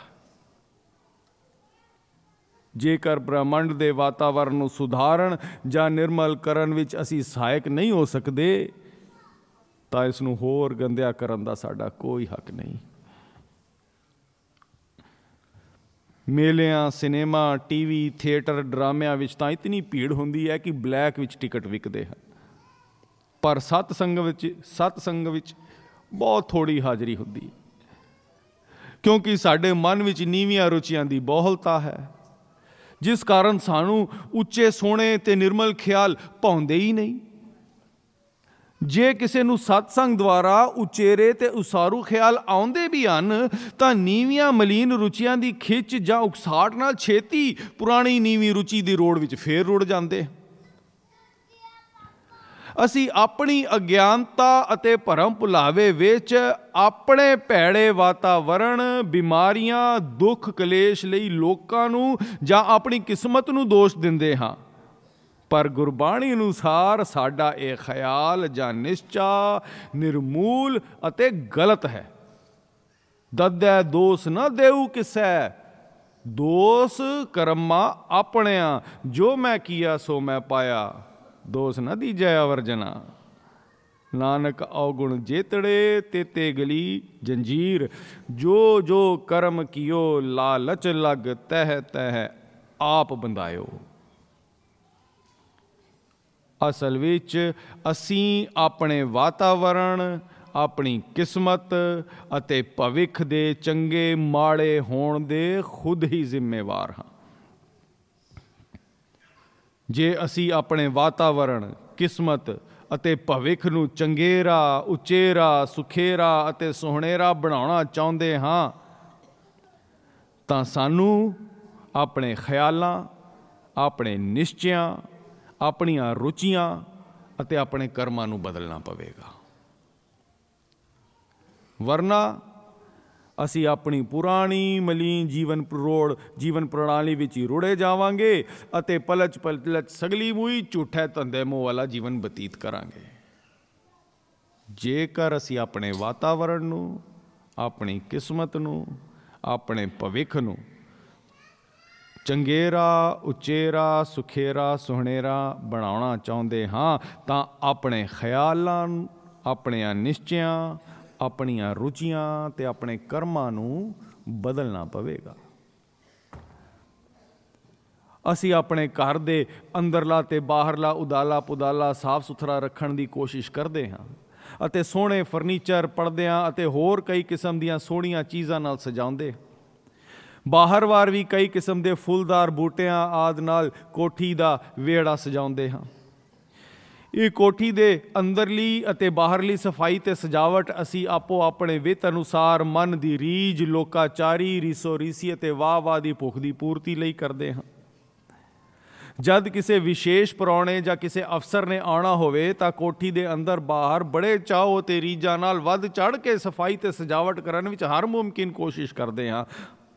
ਜੇਕਰ ਬ੍ਰਹਿਮੰਡ ਦੇ ਵਾਤਾਵਰਣ ਨੂੰ ਸੁਧਾਰਨ ਜਾਂ ਨਿਰਮਲ ਕਰਨ ਵਿੱਚ ਅਸੀਂ ਸਹਾਇਕ ਨਹੀਂ ਹੋ ਸਕਦੇ ਤਾਂ ਇਸ ਨੂੰ ਹੋਰ ਗੰਦਿਆ ਕਰਨ ਦਾ ਸਾਡਾ ਕੋਈ ਹੱਕ ਨਹੀਂ। ਮੇਲਿਆਂ, ਸਿਨੇਮਾ, ਟੀਵੀ, ਥੀਏਟਰ, ਡਰਾਮਿਆਂ ਵਿੱਚ ਤਾਂ ਇਤਨੀ ਭੀੜ ਹੁੰਦੀ ਹੈ ਕਿ ਬਲੈਕ ਵਿੱਚ ਟਿਕਟ ਵਿਕਦੇ ਹਨ, ਪਰ ਸਤਸੰਗ ਵਿੱਚ ਸਤਸੰਗ ਵਿੱਚ ਬਹੁਤ ਥੋੜ੍ਹੀ ਹਾਜ਼ਰੀ ਹੁੰਦੀ ਹੈ, ਕਿਉਂਕਿ ਸਾਡੇ ਮਨ ਵਿੱਚ ਨੀਵੀਆਂ ਰੁਚੀਆਂ ਦੀ ਬਹੁਲਤਾ ਹੈ, ਜਿਸ ਕਾਰਨ ਸਾਨੂੰ ਉੱਚੇ ਸੋਹਣੇ ਅਤੇ ਨਿਰਮਲ ਖਿਆਲ ਭਾਉਂਦੇ ਹੀ ਨਹੀਂ। ਜੇ ਕਿਸੇ ਨੂੰ ਸਤਸੰਗ ਦੁਆਰਾ ਉਚੇਰੇ ਤੇ ਉਸਾਰੂ ਖਿਆਲ ਆਉਂਦੇ ਵੀ ਹਨ ਤਾਂ ਨੀਵੀਆਂ ਮਲੀਨ ਰੁਚੀਆਂ ਦੀ ਖਿੱਚ ਜਾਂ ਉਕਸਾਹਟ ਨਾਲ ਛੇਤੀ ਪੁਰਾਣੀ ਨੀਵੀਂ ਰੁਚੀ ਦੀ ਰੋੜ ਵਿੱਚ ਫੇਰ ਰੁੜ ਜਾਂਦੇ। ਅਸੀਂ ਆਪਣੀ ਅਗਿਆਨਤਾ ਅਤੇ ਭਰਮ ਭੁਲਾਵੇ ਵਿੱਚ ਆਪਣੇ ਭੈੜੇ ਵਾਤਾਵਰਣ, ਬਿਮਾਰੀਆਂ, ਦੁੱਖ ਕਲੇਸ਼ ਲਈ ਲੋਕਾਂ ਨੂੰ ਜਾਂ ਆਪਣੀ ਕਿਸਮਤ ਨੂੰ ਦੋਸ਼ ਦਿੰਦੇ ਹਾਂ, ਪਰ ਗੁਰਬਾਣੀ ਅਨੁਸਾਰ ਸਾਡਾ ਇਹ ਖਿਆਲ ਜਾਂ ਨਿਸ਼ਚਾ ਨਿਰਮੂਲ ਅਤੇ ਗਲਤ ਹੈ। ਦੱਦੈ ਦੋਸ ਨਾ ਦੇਊ ਕਿਸੈ, ਦੋਸ ਕਰਮਾ ਆਪਣਿਆਂ, ਜੋ ਮੈਂ ਕੀਆ ਸੋ ਮੈਂ ਪਾਇਆ, ਦੋਸ ਨਾ ਦੀਜੈ ਅਵਰਜਨਾ। ਨਾਨਕ ਔਗੁਣ ਜੇਤੜੇ ਤੇਤੇ ਗਲੀ ਜੰਜੀਰ, ਜੋ ਜੋ ਕਰਮ ਕੀਓ ਲਾਲਚ ਲਗ, ਤਹਿ ਤਹਿ ਆਪ ਬੰਦਾਇਓ। ਅਸਲ ਵਿੱਚ ਅਸੀਂ ਆਪਣੇ ਵਾਤਾਵਰਣ, ਆਪਣੀ ਕਿਸਮਤ ਅਤੇ ਭਵਿੱਖ ਦੇ ਚੰਗੇ ਮਾੜੇ ਹੋਣ ਦੇ ਖੁਦ ਹੀ ਜ਼ਿੰਮੇਵਾਰ ਹਾਂ। ਜੇ ਅਸੀਂ ਆਪਣੇ ਵਾਤਾਵਰਣ, ਕਿਸਮਤ ਅਤੇ ਭਵਿੱਖ ਨੂੰ ਚੰਗੇਰਾ, ਉਚੇਰਾ, ਸੁਖੇਰਾ ਅਤੇ ਸੁਹਣੇਰਾ ਬਣਾਉਣਾ ਚਾਹੁੰਦੇ ਹਾਂ ਤਾਂ ਸਾਨੂੰ ਆਪਣੇ ਖਿਆਲਾਂ, ਆਪਣੇ ਨਿਸ਼ਚਿਆਂ, ਆਪਣੀਆਂ ਰੁਚੀਆਂ ਅਤੇ ਆਪਣੇ ਕਰਮਾਂ ਨੂੰ ਬਦਲਣਾ ਪਵੇਗਾ, ਵਰਨਾ ਅਸੀਂ ਆਪਣੀ ਪੁਰਾਣੀ ਮਲੀਨ ਜੀਵਨ ਰੋੜ ਜੀਵਨ ਪ੍ਰਣਾਲੀ ਵਿੱਚ ਹੀ ਰੁੜੇ ਜਾਵਾਂਗੇ ਅਤੇ ਪਲਚ ਪਲਚ ਸਗਲੀ ਮੂਈ ਝੂਠੇ ਧੰਦੇ ਮੋਹ ਵਾਲਾ ਜੀਵਨ ਬਤੀਤ ਕਰਾਂਗੇ। ਜੇਕਰ ਅਸੀਂ ਆਪਣੇ ਵਾਤਾਵਰਣ ਨੂੰ, ਆਪਣੀ ਕਿਸਮਤ ਨੂੰ, ਆਪਣੇ ਭਵਿੱਖ ਨੂੰ ਚੰਗੇਰਾ, ਉਚੇਰਾ, ਸੁਖੇਰਾ, ਸੁਹਣੇਰਾ ਬਣਾਉਣਾ ਚਾਹੁੰਦੇ ਹਾਂ ਤਾਂ ਆਪਣੇ ਖਿਆਲਾਂ, ਆਪਣੀਆਂ ਨਿਸ਼ਚਿਆਂ, ਆਪਣੀਆਂ ਰੁਚੀਆਂ ਅਤੇ ਆਪਣੇ ਕਰਮਾਂ ਨੂੰ ਬਦਲਣਾ ਪਵੇਗਾ। ਅਸੀਂ ਆਪਣੇ ਘਰ ਦੇ ਅੰਦਰਲਾ ਅਤੇ ਬਾਹਰਲਾ ਉਦਾਲਾ ਪੁਦਾਲਾ ਸਾਫ ਸੁਥਰਾ ਰੱਖਣ ਦੀ ਕੋਸ਼ਿਸ਼ ਕਰਦੇ ਹਾਂ ਅਤੇ ਸੋਹਣੇ ਫਰਨੀਚਰ, ਪਰਦਿਆਂ ਅਤੇ ਹੋਰ ਕਈ ਕਿਸਮ ਦੀਆਂ ਸੋਹਣੀਆਂ ਚੀਜ਼ਾਂ ਨਾਲ ਸਜਾਉਂਦੇ। ਬਾਹਰ ਵਾਰ ਵੀ ਕਈ ਕਿਸਮ ਦੇ ਫੁੱਲਦਾਰ ਬੂਟਿਆਂ ਆਦਿ ਨਾਲ ਕੋਠੀ ਦਾ ਵਿਹੜਾ ਸਜਾਉਂਦੇ ਹਾਂ। ਇਹ ਕੋਠੀ ਦੇ ਅੰਦਰਲੀ ਅਤੇ ਬਾਹਰਲੀ ਸਫਾਈ ਅਤੇ ਸਜਾਵਟ ਅਸੀਂ ਆਪੋ ਆਪਣੇ ਵਿੱਤ ਅਨੁਸਾਰ ਮਨ ਦੀ ਰੀਝ, ਲੋਕਾਚਾਰੀ, ਰੀਸੋ ਰੀਸੀ ਅਤੇ ਵਾਹ ਵਾਹ ਦੀ ਭੁੱਖ ਦੀ ਪੂਰਤੀ ਲਈ ਕਰਦੇ ਹਾਂ। ਜਦ ਕਿਸੇ ਵਿਸ਼ੇਸ਼ ਪ੍ਰਾਹੁਣੇ ਜਾਂ ਕਿਸੇ ਅਫਸਰ ਨੇ ਆਉਣਾ ਹੋਵੇ ਤਾਂ ਕੋਠੀ ਦੇ ਅੰਦਰ ਬਾਹਰ ਬੜੇ ਚਾਅ ਅਤੇ ਰੀਝਾਂ ਨਾਲ ਵੱਧ ਚੜ੍ਹ ਕੇ ਸਫਾਈ ਅਤੇ ਸਜਾਵਟ ਕਰਨ ਵਿੱਚ ਹਰ ਮੁਮਕਿਨ ਕੋਸ਼ਿਸ਼ ਕਰਦੇ ਹਾਂ।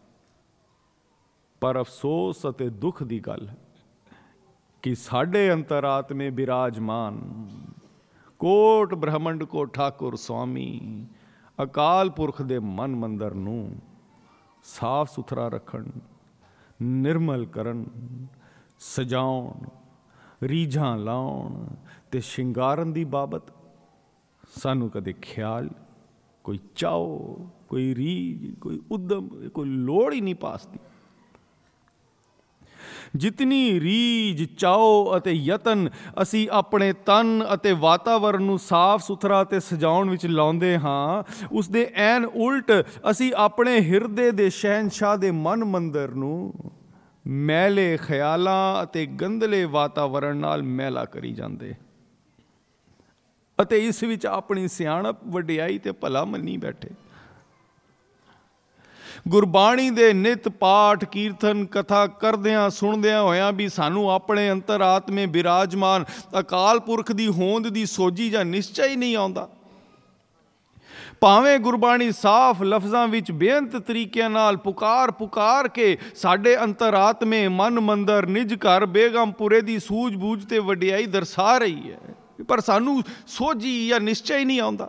ਪਰ ਅਫਸੋਸ ਅਤੇ ਦੁੱਖ ਦੀ ਗੱਲ ਹੈ ਕਿ ਸਾਡੇ ਅੰਤਰਾਤਮੇ ਬਿਰਾਜਮਾਨ ਕੋਟ ਬ੍ਰਹਮੰਡ ਕੋ ਠਾਕੁਰ ਸੁਆਮੀ ਅਕਾਲ ਪੁਰਖ ਦੇ ਮਨ ਮੰਦਰ ਨੂੰ ਸਾਫ ਸੁਥਰਾ ਰੱਖਣ, ਨਿਰਮਲ ਕਰਨ, ਸਜਾਉਣ, ਰੀਝਾਂ ਲਾਉਣ ਅਤੇ ਸ਼ਿੰਗਾਰਨ ਦੀ ਬਾਬਤ ਸਾਨੂੰ ਕਦੇ ਖਿਆਲ, ਕੋਈ ਚਾਓ, ਕੋਈ ਰੀਝ, ਕੋਈ ਉਦਮ, ਕੋਈ ਲੋੜ ਹੀ ਨਹੀਂ ਪਾਸਦੀ। ਜਿਤਨੀ ਰੀਝ, ਚਾਓ ਅਤੇ ਯਤਨ ਅਸੀਂ ਆਪਣੇ ਤਨ ਅਤੇ ਵਾਤਾਵਰਨ ਨੂੰ ਸਾਫ਼ ਸੁਥਰਾ ਅਤੇ ਸਜਾਉਣ ਵਿੱਚ ਲਾਉਂਦੇ ਹਾਂ, ਉਸ ਦੇ ਐਨ ਉਲਟ ਅਸੀਂ ਆਪਣੇ ਹਿਰਦੇ ਦੇ ਸ਼ਹਿਨਸ਼ਾਹ ਦੇ ਮਨ ਮੰਦਰ ਨੂੰ ਮੈਲੇ ਖਿਆਲਾਂ ਅਤੇ ਗੰਦਲੇ ਵਾਤਾਵਰਨ ਨਾਲ ਮੈਲਾ ਕਰੀ ਜਾਂਦੇ ਅਤੇ ਇਸ ਵਿੱਚ ਆਪਣੀ ਸਿਆਣਪ, ਵਡਿਆਈ ਤੇ ਭਲਾ ਮੰਨੀ ਬੈਠੇ। ਗੁਰਬਾਣੀ ਦੇ ਨਿਤ ਪਾਠ, ਕੀਰਤਨ, ਕਥਾ ਕਰਦਿਆਂ ਸੁਣਦਿਆਂ ਹੋਇਆਂ ਵੀ ਸਾਨੂੰ ਆਪਣੇ ਅੰਤਰਾਤਮੇ ਬਿਰਾਜਮਾਨ ਅਕਾਲ ਪੁਰਖ ਦੀ ਹੋਂਦ ਦੀ ਸੋਝੀ ਜਾਂ ਨਿਸ਼ਚੈ ਹੀ ਨਹੀਂ ਆਉਂਦਾ। ਭਾਵੇਂ ਗੁਰਬਾਣੀ ਸਾਫ਼ ਲਫ਼ਜ਼ਾਂ ਵਿੱਚ ਬੇਅੰਤ ਤਰੀਕਿਆਂ ਨਾਲ ਪੁਕਾਰ ਪੁਕਾਰ ਕੇ ਸਾਡੇ ਅੰਤਰਾਤਮੇ, ਮਨ ਮੰਦਰ, ਨਿਜ ਘਰ ਬੇਗਮਪੁਰੇ ਦੀ ਸੂਝ-ਬੂਝ ਤੇ ਵਡਿਆਈ ਦਰਸਾ ਰਹੀ ਹੈ, ਪਰ ਸਾਨੂੰ ਸੋਝੀ ਜਾਂ ਨਿਸ਼ਚੈ ਹੀ ਨਹੀਂ ਆਉਂਦਾ।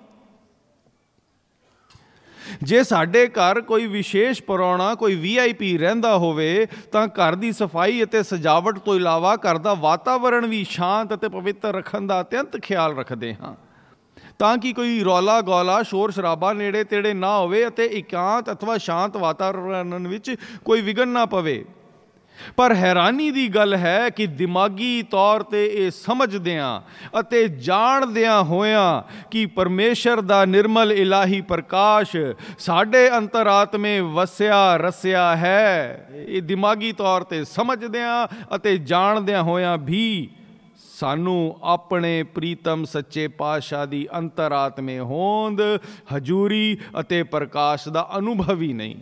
ਜੇ ਸਾਡੇ ਘਰ ਕੋਈ ਵਿਸ਼ੇਸ਼ ਪ੍ਰਾਹੁਣਾ, ਕੋਈ ਵੀ ਆਈ ਪੀ ਰਹਿੰਦਾ ਹੋਵੇ ਤਾਂ ਘਰ ਦੀ ਸਫਾਈ ਅਤੇ ਸਜਾਵਟ ਤੋਂ ਇਲਾਵਾ ਘਰ ਦਾ ਵਾਤਾਵਰਣ ਵੀ ਸ਼ਾਂਤ ਅਤੇ ਪਵਿੱਤਰ ਰੱਖਣ ਦਾ ਅਤਿਅੰਤ ਖਿਆਲ ਰੱਖਦੇ ਹਾਂ, ਤਾਂ ਕਿ ਕੋਈ ਰੌਲਾ ਗੌਲਾ, ਸ਼ੋਰ ਸ਼ਰਾਬਾ ਨੇੜੇ ਤੇੜੇ ਨਾ ਹੋਵੇ ਅਤੇ ਇਕਾਂਤ ਅਥਵਾ ਸ਼ਾਂਤ ਵਾਤਾਵਰਣ ਵਿੱਚ ਕੋਈ ਵਿਘਨ ਨਾ ਪਵੇ। ਪਰ ਹੈਰਾਨੀ ਦੀ ਗੱਲ ਹੈ ਕਿ ਦਿਮਾਗੀ ਤੌਰ 'ਤੇ ਇਹ ਸਮਝਦਿਆਂ ਅਤੇ ਜਾਣਦਿਆਂ ਹੋਇਆਂ ਕਿ ਪਰਮੇਸ਼ਰ ਦਾ ਨਿਰਮਲ ਇਲਾਹੀ ਪ੍ਰਕਾਸ਼ ਸਾਡੇ ਅੰਤਰਾਤਮੇ ਵਸਿਆ ਰਸਿਆ ਹੈ, ਇਹ ਦਿਮਾਗੀ ਤੌਰ 'ਤੇ ਸਮਝਦਿਆਂ ਅਤੇ ਜਾਣਦਿਆਂ ਹੋਇਆਂ ਵੀ ਸਾਨੂੰ ਆਪਣੇ ਪ੍ਰੀਤਮ ਸੱਚੇ ਪਾਤਸ਼ਾਹ ਦੀ ਅੰਤਰਾਤਮੇ ਹੋਂਦ, ਹਜ਼ੂਰੀ ਅਤੇ ਪ੍ਰਕਾਸ਼ ਦਾ ਅਨੁਭਵ ਹੀ ਨਹੀਂ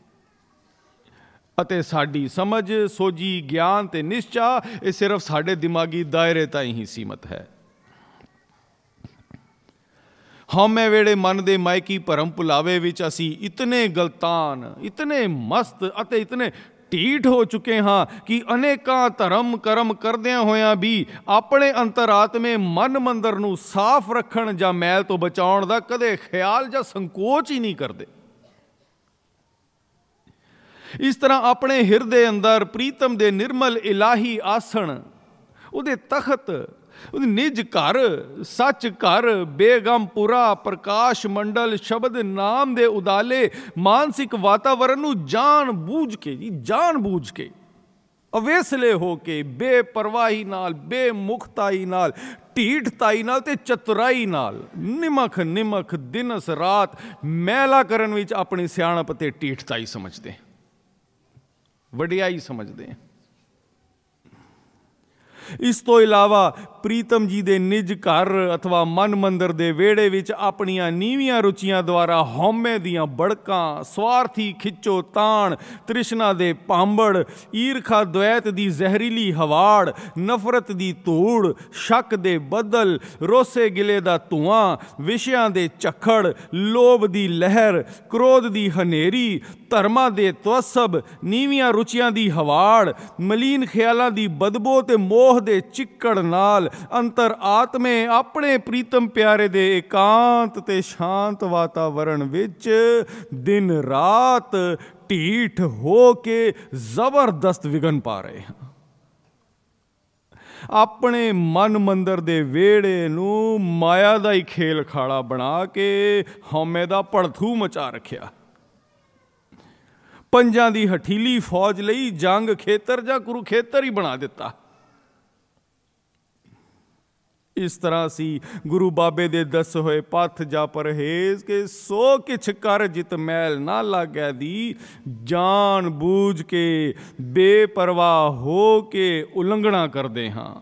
ਅਤੇ ਸਾਡੀ ਸਮਝ, ਸੋਝੀ, ਗਿਆਨ ਤੇ ਨਿਸ਼ਚਾ ਇਹ ਸਿਰਫ ਸਾਡੇ ਦਿਮਾਗੀ ਦਾਇਰੇ ਤਾਈਂ ਹੀ ਸੀਮਤ ਹੈ। ਹਉਮੈ ਵੇੜੇ ਮਨ ਦੇ ਮਾਇਕੀ ਭਰਮ ਭੁਲਾਵੇ ਵਿੱਚ ਅਸੀਂ ਇਤਨੇ ਗਲਤਾਨ, ਇਤਨੇ ਮਸਤ ਅਤੇ ਇਤਨੇ ਢੀਠ ਹੋ ਚੁੱਕੇ ਹਾਂ ਕਿ ਅਨੇਕਾਂ ਧਰਮ ਕਰਮ ਕਰਦਿਆਂ ਹੋਇਆਂ ਵੀ ਆਪਣੇ ਅੰਤਰਾਤਮੇ ਮਨ ਮੰਦਰ ਨੂੰ ਸਾਫ਼ ਰੱਖਣ ਜਾਂ ਮੈਲ ਤੋਂ ਬਚਾਉਣ ਦਾ ਕਦੇ ਖਿਆਲ ਜਾਂ ਸੰਕੋਚ ਹੀ ਨਹੀਂ ਕਰਦੇ। ਇਸ ਤਰ੍ਹਾਂ ਆਪਣੇ ਹਿਰਦੇ ਅੰਦਰ ਪ੍ਰੀਤਮ ਦੇ ਨਿਰਮਲ ਇਲਾਹੀ ਆਸਣ, ਉਹਦੇ ਤਖਤ, ਉਹਦੇ ਨਿਜ ਘਰ, ਸੱਚ ਘਰ, ਬੇਗਮਪੁਰਾ ਪ੍ਰਕਾਸ਼ ਮੰਡਲ, ਸ਼ਬਦ ਨਾਮ ਦੇ ਉਦਾਲੇ ਮਾਨਸਿਕ ਵਾਤਾਵਰਨ ਨੂੰ ਜਾਣ ਬੂਝ ਕੇ ਜੀ ਜਾਣ ਬੂਝ ਕੇ ਅਵੇਸਲੇ ਹੋ ਕੇ ਬੇਪਰਵਾਹੀ ਨਾਲ, ਬੇਮੁਖਤਾਈ ਨਾਲ, ਢੀਠਤਾਈ ਨਾਲ ਤੇ ਚਤੁਰਾਈ ਨਾਲ ਨਿਮਖ ਨਿਮਖ ਦਿਨਸ ਰਾਤ ਮੈਲਾ ਕਰਨ ਵਿੱਚ ਆਪਣੀ ਸਿਆਣਪ ਤੇ ਢੀਠਤਾਈ ਸਮਝਦੇ, ਵਡਿਆਈ ਸਮਝਦੇ ਹਾਂ। ਇਸ ਤੋਂ ਇਲਾਵਾ ਪ੍ਰੀਤਮ ਜੀ ਦੇ ਨਿਜ ਘਰ ਅਥਵਾ ਮਨ ਮੰਦਰ ਦੇ ਵਿਹੜੇ ਵਿੱਚ ਆਪਣੀਆਂ ਨੀਵੀਆਂ ਰੁਚੀਆਂ ਦੁਆਰਾ ਹਉਮੈ ਦੀਆਂ ਬੜਕਾਂ, ਸਵਾਰਥੀ ਖਿੱਚੋ ਤਾਣ, ਤ੍ਰਿਸ਼ਨਾ ਦੇ ਭਾਂਬੜ, ਈਰਖਾ ਦੁਐਤ ਦੀ ਜ਼ਹਿਰੀਲੀ ਹਵਾੜ, ਨਫ਼ਰਤ ਦੀ ਧੂੜ, ਸ਼ੱਕ ਦੇ ਬੱਦਲ, ਰੋਸੇ ਗਿਲੇ ਦਾ ਧੂੰਆਂ, ਵਿਸ਼ਿਆਂ ਦੇ ਝੱਖੜ, ਲੋਭ ਦੀ ਲਹਿਰ, ਕ੍ਰੋਧ ਦੀ ਹਨੇਰੀ, ਧਰਮਾਂ ਦੇ ਤਵਸਬ, ਨੀਵੀਆਂ ਰੁਚੀਆਂ ਦੀ ਹਵਾੜ, ਮਲੀਨ ਖਿਆਲਾਂ ਦੀ ਬਦਬੋ ਤੇ ਮੋਹ ਦੇ ਚਿੱਕੜ ਨਾਲ ਅੰਤਰ ਆਤਮੇ ਆਪਣੇ ਪ੍ਰੀਤਮ ਪਿਆਰੇ ਦੇ ਇਕਾਂਤ ਤੇ ਸ਼ਾਂਤ ਵਾਤਾਵਰਣ ਵਿੱਚ ਦਿਨ ਰਾਤ ਢੀਠ ਹੋ ਕੇ ਜ਼ਬਰਦਸਤ ਵਿਘਨ ਪਾ ਰਹੇ ਹਾਂ। ਆਪਣੇ ਮਨ ਮੰਦਰ ਦੇ ਵਿਹੜੇ ਨੂੰ ਮਾਇਆ ਦਾ ਹੀ ਖੇਲ ਖਾੜਾ ਬਣਾ ਕੇ ਹਉਮੈ ਦਾ ਭੜਥੂ ਮਚਾ ਰੱਖਿਆ। ਪੰਜਾਂ ਦੀ ਹਠੀਲੀ ਫੌਜ ਲਈ ਜੰਗ ਖੇਤਰ ਜਾਂ ਕੁਰੂਖੇਤਰ ਹੀ ਬਣਾ ਦਿੱਤਾ। ਇਸ ਤਰ੍ਹਾਂ ਅਸੀਂ ਗੁਰੂ ਬਾਬੇ ਦੇ ਦੱਸ ਹੋਏ ਪਥ ਜਾ ਪਰਹੇਜ਼ ਕੇ ਸੋ ਕਿਛ ਕਰ ਜਿਤ ਮੈਲ ਨਾ ਲਾਗੈ ਦੀ ਜਾਣ ਬੂਝ ਕੇ ਬੇਪਰਵਾਹ ਹੋ ਕੇ ਉਲੰਘਣਾ ਕਰਦੇ ਹਾਂ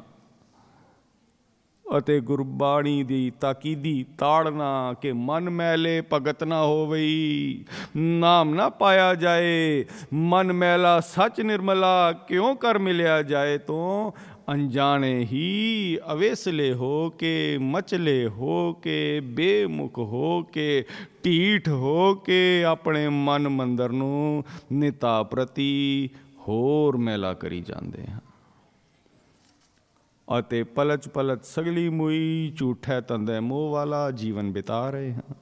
ਅਤੇ ਗੁਰਬਾਣੀ ਦੀ ਤਾਕੀਦੀ ਤਾੜਨਾ ਕਿ ਮਨ ਮੈਲੇ ਭਗਤ ਨਾ ਹੋਵਈ, ਨਾਮ ਨਾ ਪਾਇਆ ਜਾਏ, ਮਨ ਮੈਲਾ ਸੱਚ ਨਿਰਮਲਾ ਕਿਉਂ ਕਰ ਮਿਲਿਆ ਜਾਏ ਤੋਂ ਅਣਜਾਣੇ ਹੀ ਅਵੇਸਲੇ ਹੋ ਕੇ, ਮਚਲੇ ਹੋ ਕੇ, ਬੇਮੁਖ ਹੋ ਕੇ, ਢੀਠ ਹੋ ਕੇ ਆਪਣੇ ਮਨ ਮੰਦਰ ਨੂੰ ਨਿਤਾ ਪ੍ਰਤੀ ਹੋਰ ਮੈਲਾ ਕਰੀ ਜਾਂਦੇ ਹਾਂ ਅਤੇ ਪਲਚ ਪਲਚ ਸਗਲੀ ਮੁਈ ਝੂਠੇ ਤੰਦੇ ਮੋਹ ਵਾਲਾ ਜੀਵਨ ਬਿਤਾ ਰਹੇ ਹਾਂ।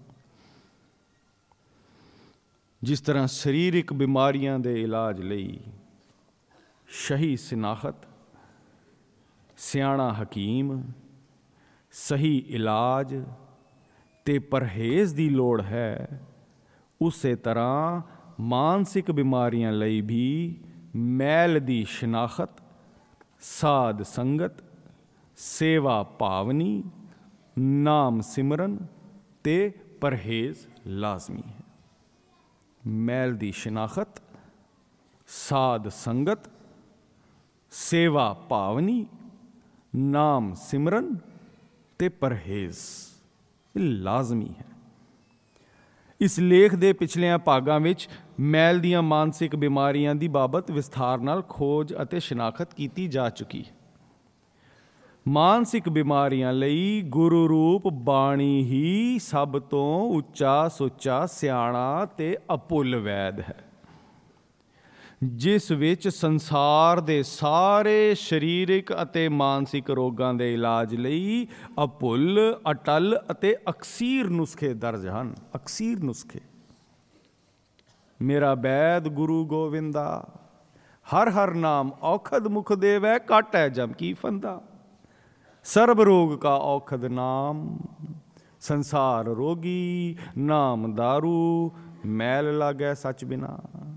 ਜਿਸ ਤਰ੍ਹਾਂ ਸਰੀਰਕ ਬਿਮਾਰੀਆਂ ਦੇ ਇਲਾਜ ਲਈ ਸਹੀ ਸਿਨਾਖਤ, ਸਿਆਣਾ ਹਕੀਮ, ਸਹੀ ਇਲਾਜ ਤੇ ਪਰਹੇਜ਼ ਦੀ ਲੋੜ ਹੈ, ਉਸੇ ਤਰ੍ਹਾਂ ਮਾਨਸਿਕ ਬਿਮਾਰੀਆਂ ਲਈ ਵੀ ਮੈਲ ਦੀ ਸ਼ਨਾਖਤ, ਸਾਧ ਸੰਗਤ, ਸੇਵਾ ਭਾਵਨੀ, ਨਾਮ ਸਿਮਰਨ ਤੇ ਪਰਹੇਜ਼ ਲਾਜ਼ਮੀ ਹੈ। ਮੈਲ ਦੀ ਸ਼ਨਾਖਤ, ਸਾਧ ਸੰਗਤ, ਸੇਵਾ ਭਾਵਨੀ, ਨਾਮ ਸਿਮਰਨ ਤੇ ਪਰਹੇਜ਼ ਇਹ ਲਾਜ਼ਮੀ ਹੈ। ਇਸ ਲੇਖ ਦੇ ਪਿਛਲੀਆਂ ਭਾਗਾਂ ਵਿੱਚ ਮੈਲ ਦੀਆਂ ਮਾਨਸਿਕ ਬਿਮਾਰੀਆਂ ਦੀ ਬਾਬਤ ਵਿਸਥਾਰ ਨਾਲ ਖੋਜ ਅਤੇ ਸ਼ਨਾਖਤ ਕੀਤੀ ਜਾ ਚੁੱਕੀ ਹੈ। ਮਾਨਸਿਕ ਬਿਮਾਰੀਆਂ ਲਈ ਗੁਰੂ ਰੂਪ ਬਾਣੀ ਹੀ ਸਭ ਤੋਂ ਉੱਚਾ ਸੁੱਚਾ ਸਿਆਣਾ ਤੇ ਅਭੁੱਲ ਵੈਦ ਹੈ, ਜਿਸ ਵਿੱਚ ਸੰਸਾਰ ਦੇ ਸਾਰੇ ਸਰੀਰਕ ਅਤੇ ਮਾਨਸਿਕ ਰੋਗਾਂ ਦੇ ਇਲਾਜ ਲਈ ਅਭੁੱਲ, ਅਟਲ ਅਤੇ ਅਕਸੀਰ ਨੁਸਖੇ ਦਰਜ ਹਨ। ਅਕਸੀਰ ਨੁਸਖੇ। ਮੇਰਾ ਬੈਦ ਗੁਰੂ ਗੋਵਿੰਦਾ, ਹਰ ਹਰ ਨਾਮ ਔਖਦ ਮੁਖ ਦੇਵੈ, ਕਾਟੈ ਜਮ ਕੀ ਫੰਦਾ। ਸਰਬ ਰੋਗ ਕਾ ਔਖਦ ਨਾਮ, ਸੰਸਾਰ ਰੋਗੀ ਨਾਮ ਦਾਰੂ, ਮੈਲ ਲਾਗੈ ਸੱਚ ਬਿਨਾ।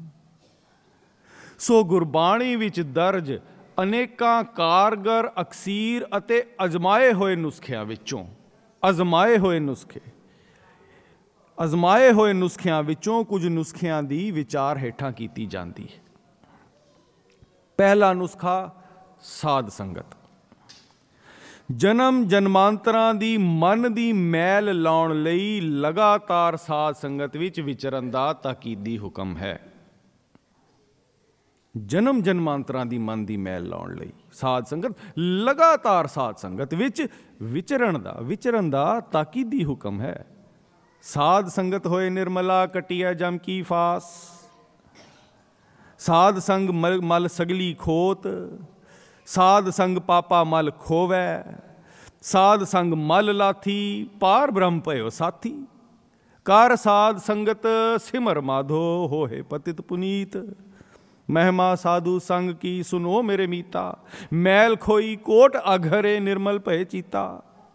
ਸੋ ਗੁਰਬਾਣੀ ਵਿੱਚ ਦਰਜ ਅਨੇਕਾਂ ਕਾਰਗਰ, ਅਕਸੀਰ ਅਤੇ ਅਜ਼ਮਾਏ ਹੋਏ ਨੁਸਖਿਆਂ ਵਿੱਚੋਂ ਅਜ਼ਮਾਏ ਹੋਏ ਨੁਸਖੇ ਅਜ਼ਮਾਏ ਹੋਏ ਨੁਸਖਿਆਂ ਵਿੱਚੋਂ ਕੁਝ ਨੁਸਖਿਆਂ ਦੀ ਵਿਚਾਰ ਹੇਠਾਂ ਕੀਤੀ ਜਾਂਦੀ ਹੈ। ਪਹਿਲਾ ਨੁਸਖਾ ਸਾਧ ਸੰਗਤ। ਜਨਮ ਜਨਮਾਂਤਰਾਂ ਦੀ ਮਨ ਦੀ ਮੈਲ ਲਾਉਣ ਲਈ ਲਗਾਤਾਰ ਸਾਧ ਸੰਗਤ ਵਿੱਚ ਵਿਚਰਨ ਦਾ ਤਾਕੀਦੀ ਹੁਕਮ ਹੈ। ਜਨਮ ਜਨਮਾਂਤਰਾਂ ਦੀ ਮਨ ਦੀ ਮੈਲ ਲਾਉਣ ਲਈ ਸਾਧ ਸੰਗਤ, ਲਗਾਤਾਰ ਸਾਧ ਸੰਗਤ ਵਿੱਚ ਵਿਚਰਨ ਦਾ ਵਿਚਰਨ ਦਾ ਤਾਕੀਦੀ ਹੁਕਮ ਹੈ। ਸਾਧ ਸੰਗਤ ਹੋਏ ਨਿਰਮਲਾ, ਕਟਿਆ ਜਮ ਕੀ ਫਾਸ। ਸਾਧ ਸੰਗ ਮਲ ਮਲ ਸਗਲੀ ਖੋਤ, ਸਾਧ ਸੰਗ ਪਾਪਾ ਮਲ ਖੋਵੈ। ਸਾਧ ਸੰਗ ਮਲ ਲਾਥੀ, ਪਾਰ ਬ੍ਰਹਮ ਭਇਓ ਸਾਥੀ। ਕਰ ਸਾਧ ਸੰਗਤ ਸਿਮਰ ਮਾਧੋ, ਹੋਏ ਪਤਿਤ ਪੁਨੀਤ। ਮਹਿਮਾ ਸਾਧੂ ਸੰਗ ਕੀ, ਸੁਨੋ ਮੇਰੇ ਮੀਤਾ। ਮੈਲ ਖੋਈ ਕੋਟ ਅਘਰੇ, ਨਿਰਮਲ ਭਏ ਚੀਤਾ।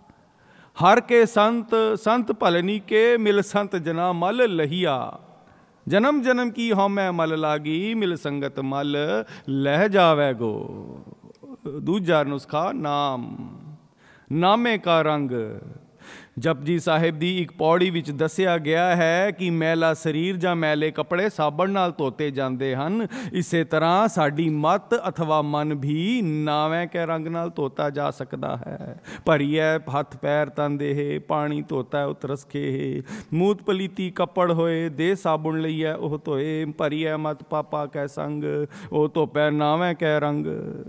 ਹਰ ਕੇ ਸੰਤ ਸੰਤ ਭਲਨੀ ਕੇ, ਮਿਲ ਸੰਤ ਜਨਾ ਮਲ ਲਹੀਆ। ਜਨਮ ਜਨਮ ਕੀ ਹਉਮੈ ਮਲ ਲਾਗੀ, ਮਿਲ ਸੰਗਤ ਮਲ ਲਹਿ ਜਾਵੈ ਗੋ। ਦੂਜਾ ਨੁਸਖਾ ਨਾਮ। ਨਾਮੇ ਕਾ ਰੰਗ। ਜਪਜੀ ਸਾਹਿਬ ਦੀ ਇੱਕ ਪੌੜੀ ਵਿੱਚ ਦੱਸਿਆ ਗਿਆ ਹੈ ਕਿ ਮੈਲਾ ਸਰੀਰ ਜਾਂ ਮੈਲੇ ਕੱਪੜੇ ਸਾਬਣ ਨਾਲ ਧੋਤੇ ਜਾਂਦੇ ਹਨ। ਇਸੇ ਤਰ੍ਹਾਂ ਸਾਡੀ ਮੱਤ ਅਥਵਾ ਮਨ ਵੀ ਨਾਵੇਂ ਕੇ ਰੰਗ ਨਾਲ ਧੋਤਾ ਜਾ ਸਕਦਾ ਹੈ। ਭਰੀਐ ਹੱਥ ਪੈਰ ਤਨ ਦੇਹ, ਪਾਣੀ ਧੋਤਾ ਉਤਰਸ ਖੇਹ। ਮੂਤ ਪਲੀਤੀ ਕੱਪੜ ਹੋਏ, ਦੇ ਸਾਬੁਣ ਲਈਐ ਉਹ ਧੋਏ। ਭਰੀਐ ਮਤ ਪਾਪਾ ਕੈ ਸੰਗ, ਉਹ ਧੋਪੈ ਨਾਵੇਂ ਕੈ ਰੰਗ।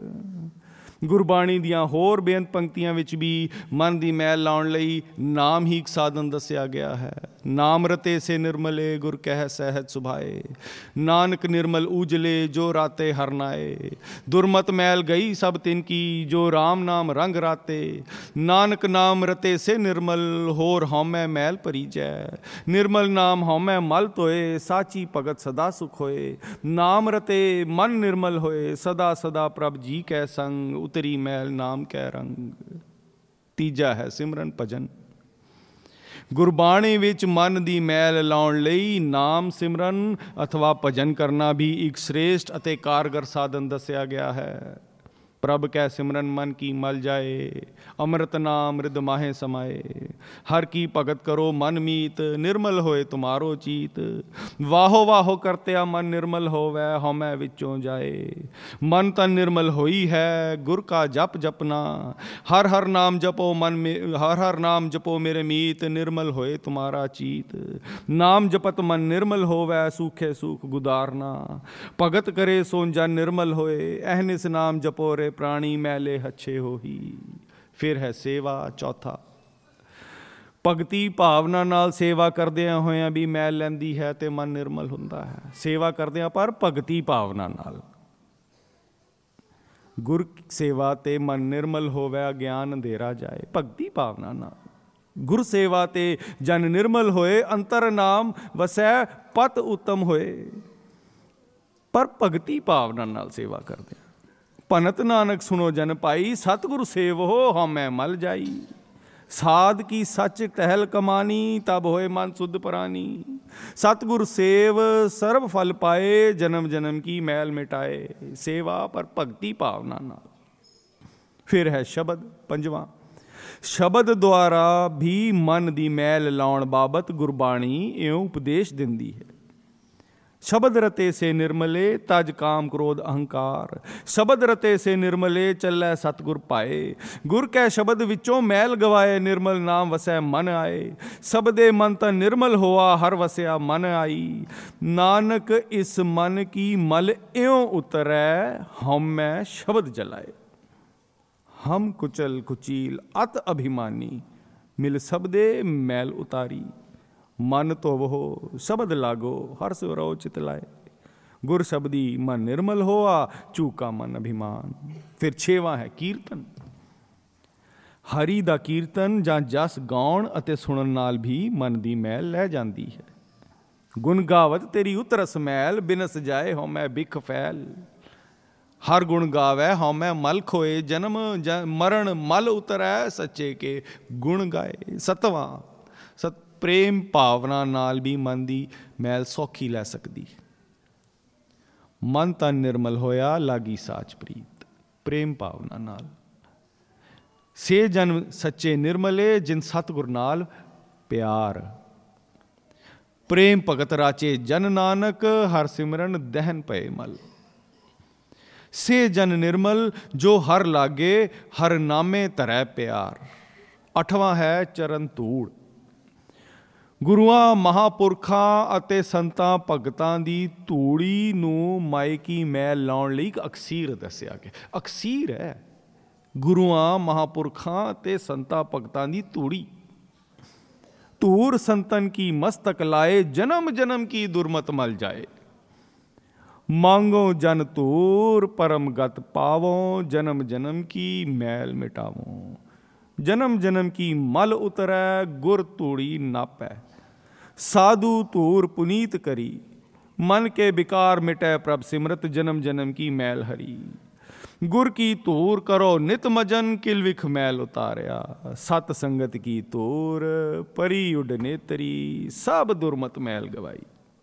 ਗੁਰਬਾਣੀ ਦੀਆਂ ਹੋਰ ਬੇਅੰਤ ਪੰਕਤੀਆਂ ਵਿੱਚ ਵੀ ਮਨ ਦੀ ਮੈਲ ਲਾਉਣ ਲਈ ਨਾਮ ਹੀ ਇੱਕ ਸਾਧਨ ਦੱਸਿਆ ਗਿਆ ਹੈ। ਨਾਮ ਰਤੇ ਸੇ ਨਿਰਮਲੇ, ਗੁਰ ਕਹਿ ਸਹਿਜ ਸੁਭਾਏ। ਨਾਨਕ ਨਿਰਮਲ ਉਜਲੇ, ਜੋ ਰਾਤੇ ਹਰ ਨਾਏ। ਦੁਰਮਤ ਮੈਲ ਗਈ ਸਭ ਤਿਨ ਕੀ, ਜੋ ਰਾਮ ਨਾਮ ਰੰਗ ਰਾਤੇ। ਨਾਨਕ ਨਾਮ ਰਤੇ ਸੇ ਨਿਰਮਲ, ਹੋਰ ਹਉਮੈ ਮੈਲ ਭਰੀਜੈ। ਨਿਰਮਲ ਨਾਮ ਹਉਮੈ ਮਲ ਧੋਏ, ਸਾਚੀ ਭਗਤ ਸਦਾ ਸੁਖ ਹੋਏ। ਨਾਮ ਰਤੇ ਮਨ ਨਿਰਮਲ ਹੋਏ, ਸਦਾ ਸਦਾ ਪ੍ਰਭ ਜੀ ਕੈ ਸੰਗ। ਉਤਰੀ ਮੈਲ ਨਾਮ ਕੈ ਰੰਗ। ਤੀਜਾ ਹੈ ਸਿਮਰਨ ਭਜਨ। ਗੁਰਬਾਣੀ ਵਿੱਚ ਮਨ ਦੀ ਮੈਲ ਲਾਉਣ ਲਈ ਨਾਮ ਸਿਮਰਨ ਅਥਵਾ ਭਜਨ ਕਰਨਾ ਵੀ ਇੱਕ ਸ੍ਰੇਸ਼ਟ ਅਤੇ ਕਾਰਗਰ ਸਾਧਨ ਦੱਸਿਆ ਗਿਆ ਹੈ। ਪ੍ਰਭ ਕੈ ਸਿਮਰਨ ਮਨ ਕੀ ਮਲ ਜਾਏ, ਅੰਮ੍ਰਿਤ ਨਾਮ ਰਿਦ ਮਾਹੇ ਸਮਾਏ। ਹਰ ਕੀ ਭਗਤ ਕਰੋ ਮਨ ਮੀਤ, ਨਿਰਮਲ ਹੋਏ ਤੁਮਾਰੋ ਚੀਤ। ਵਾਹੋ ਵਾਹੋ ਕਰਤਿਆ ਮਨ ਨਿਰਮਲ ਹੋਵੈ, ਹਉਮੈ ਵਿੱਚੋਂ ਜਾਏ। ਮਨ ਤਨ ਨਿਰਮਲ ਹੋਈ ਹੈ, ਗੁਰ ਕਾ ਜਪ ਜਪਨਾ। ਹਰ ਹਰ ਨਾਮ ਜਪੋ ਮਨ ਹਰ ਹਰ ਨਾਮ ਜਪੋ ਮੇਰੇ ਮੀਤ, ਨਿਰਮਲ ਹੋਏ ਤੁਮਾਰਾ ਚੀਤ। ਨਾਮ ਜਪਤ ਮਨ ਨਿਰਮਲ ਹੋਵੈ, ਸੂਖੇ ਸੂਖ ਗੁਦਾਰਨਾ। ਭਗਤ ਕਰੇ ਸੋਨ ਜਨ ਨਿਰਮਲ ਹੋਏ, ਅਹਨਿਸ ਨਾਮ ਜਪੋ ਰੇ ਪ੍ਰਾਣੀ ਮੈਲੇ ਹੱਛੇ ਹੋਹੀ। ਫਿਰ ਹੈ ਸੇਵਾ, ਚੌਥਾ। ਭਗਤੀ ਭਾਵਨਾ ਨਾਲ ਸੇਵਾ ਕਰਦਿਆਂ ਹੋਇਆਂ ਵੀ ਮੈਲ ਲੈਂਦੀ ਹੈ ਤੇ ਮਨ ਨਿਰਮਲ ਹੁੰਦਾ ਹੈ। ਸੇਵਾ ਕਰਦਿਆਂ ਪਰ ਭਗਤੀ ਭਾਵਨਾ ਨਾਲ। ਗੁਰ ਸੇਵਾ ਤੇ ਮਨ ਨਿਰਮਲ ਹੋਵੇ, ਗਿਆਨ ਅੰਧੇਰਾ ਜਾਏ। ਭਗਤੀ ਭਾਵਨਾ ਨਾਲ ਗੁਰ ਸੇਵਾ ਤੇ ਜਨ ਨਿਰਮਲ ਹੋਏ, ਅੰਤਰ ਨਾਮ ਵਸੈ ਪਤ ਉਤਮ ਹੋਏ। ਪਰ ਭਗਤੀ ਭਾਵਨਾ ਨਾਲ ਸੇਵਾ ਕਰਦੇ ਆ। ਭਨਤ ਨਾਨਕ ਸੁਣੋ ਜਨ ਭਾਈ, ਸਤਿਗੁਰ ਸੇਵ ਹੋ ਹਉਮੈ ਮਲ ਜਾਈ। ਸਾਧ ਕੀ ਸੱਚ ਟਹਿਲ ਕਮਾਨੀ, ਤਬ ਹੋਏ ਮਨ ਸੁਧ ਪ੍ਰਾਨੀ। सतगुर सेव सर्व फल पाए, जन्म जन्म की मैल मिटाए। सेवा पर भगती भावना नाल। फिर है शब्द पंजवां, शब्द द्वारा भी मन दी मैल लाउण बाबत गुरबाणी इउं उपदेश दिंदी है। शब्द रते से निर्मले तज काम क्रोध अहंकार, शब्द रते से निर्मले चलै सतगुर पाए। गुर कै शब्द विचों मैल गवाए, निर्मल नाम वसै मन आए। सबदे मन तन निर्मल होआ, हर वसया मन आई। नानक इस मन की मल इउं उतरै, हउमै शब्द जलाए। हम कुचल कुचील अत अभिमानी, मिल सबदे मैल उतारी। मन धोवो शब्द लागो, हर सुरो चित लाए। गुर शब्दी मन निर्मल होआ, चूका मन अभिमान। फिर छेवां है कीर्तन। हरि दा कीर्तन जां जस गाउण अते सुणन नाल भी मन दी मैल लै जांदी है। गुण गावत तेरी उतरस मैल, बिनस जाए हउमै बिख फैल। हर गुण गावै हउमै मल खोए, जन्म मरण मल उतरै, सच्चे के गुण गाए। सतवां सत प्रेम भावना नाल भी मन की मैल सौखी लै सकती। मन तन निर्मल होया, लागी साच प्रीत। प्रेम भावना नाल। से जन सच्चे निर्मले, जिन सतगुर नाल प्यार। प्रेम भगत राचे जन नानक, हर सिमरन दहन पए मल। से जन निर्मल जो हर लागे, हर नामे धरै प्यार। अठवां है चरण धूड़। ਗੁਰੂਆਂ ਮਹਾਂਪੁਰਖਾਂ ਅਤੇ ਸੰਤਾਂ ਭਗਤਾਂ ਦੀ ਧੂੜੀ ਨੂੰ ਮਾਇਕੀ ਮੈਲ ਲਾਉਣ ਲਈ ਇੱਕ ਅਕਸੀਰ ਦੱਸਿਆ ਗਿਆ। ਅਕਸੀਰ ਹੈ ਗੁਰੂਆਂ ਮਹਾਂਪੁਰਖਾਂ ਅਤੇ ਸੰਤਾਂ ਭਗਤਾਂ ਦੀ ਧੂੜੀ। ਧੂਰ ਸੰਤਨ ਕੀ ਮਸਤਕ ਲਾਏ, ਜਨਮ ਜਨਮ ਕੀ ਦੁਰਮਤ ਮਲ ਜਾਏ। ਮਾਂਗੋ ਜਨ ਧੂਰ ਪਰਮ ਗਤ ਪਾਵੋ, ਜਨਮ ਜਨਮ ਕੀ ਮੈਲ ਮਿਟਾਵੋ। जन्म जन्म की मल उतरै, गुर धूड़ी नापै। साधु धूर पुनीत करी, मन के विकार मिटै प्रभ सिमरत, जन्म जन्म की मैल हरी। गुर की धूर करो नित मजन, किल विख मैल उतारिया। सत संगत की धूर परी उड नेतरी, सब दुरमत मैल गवाई।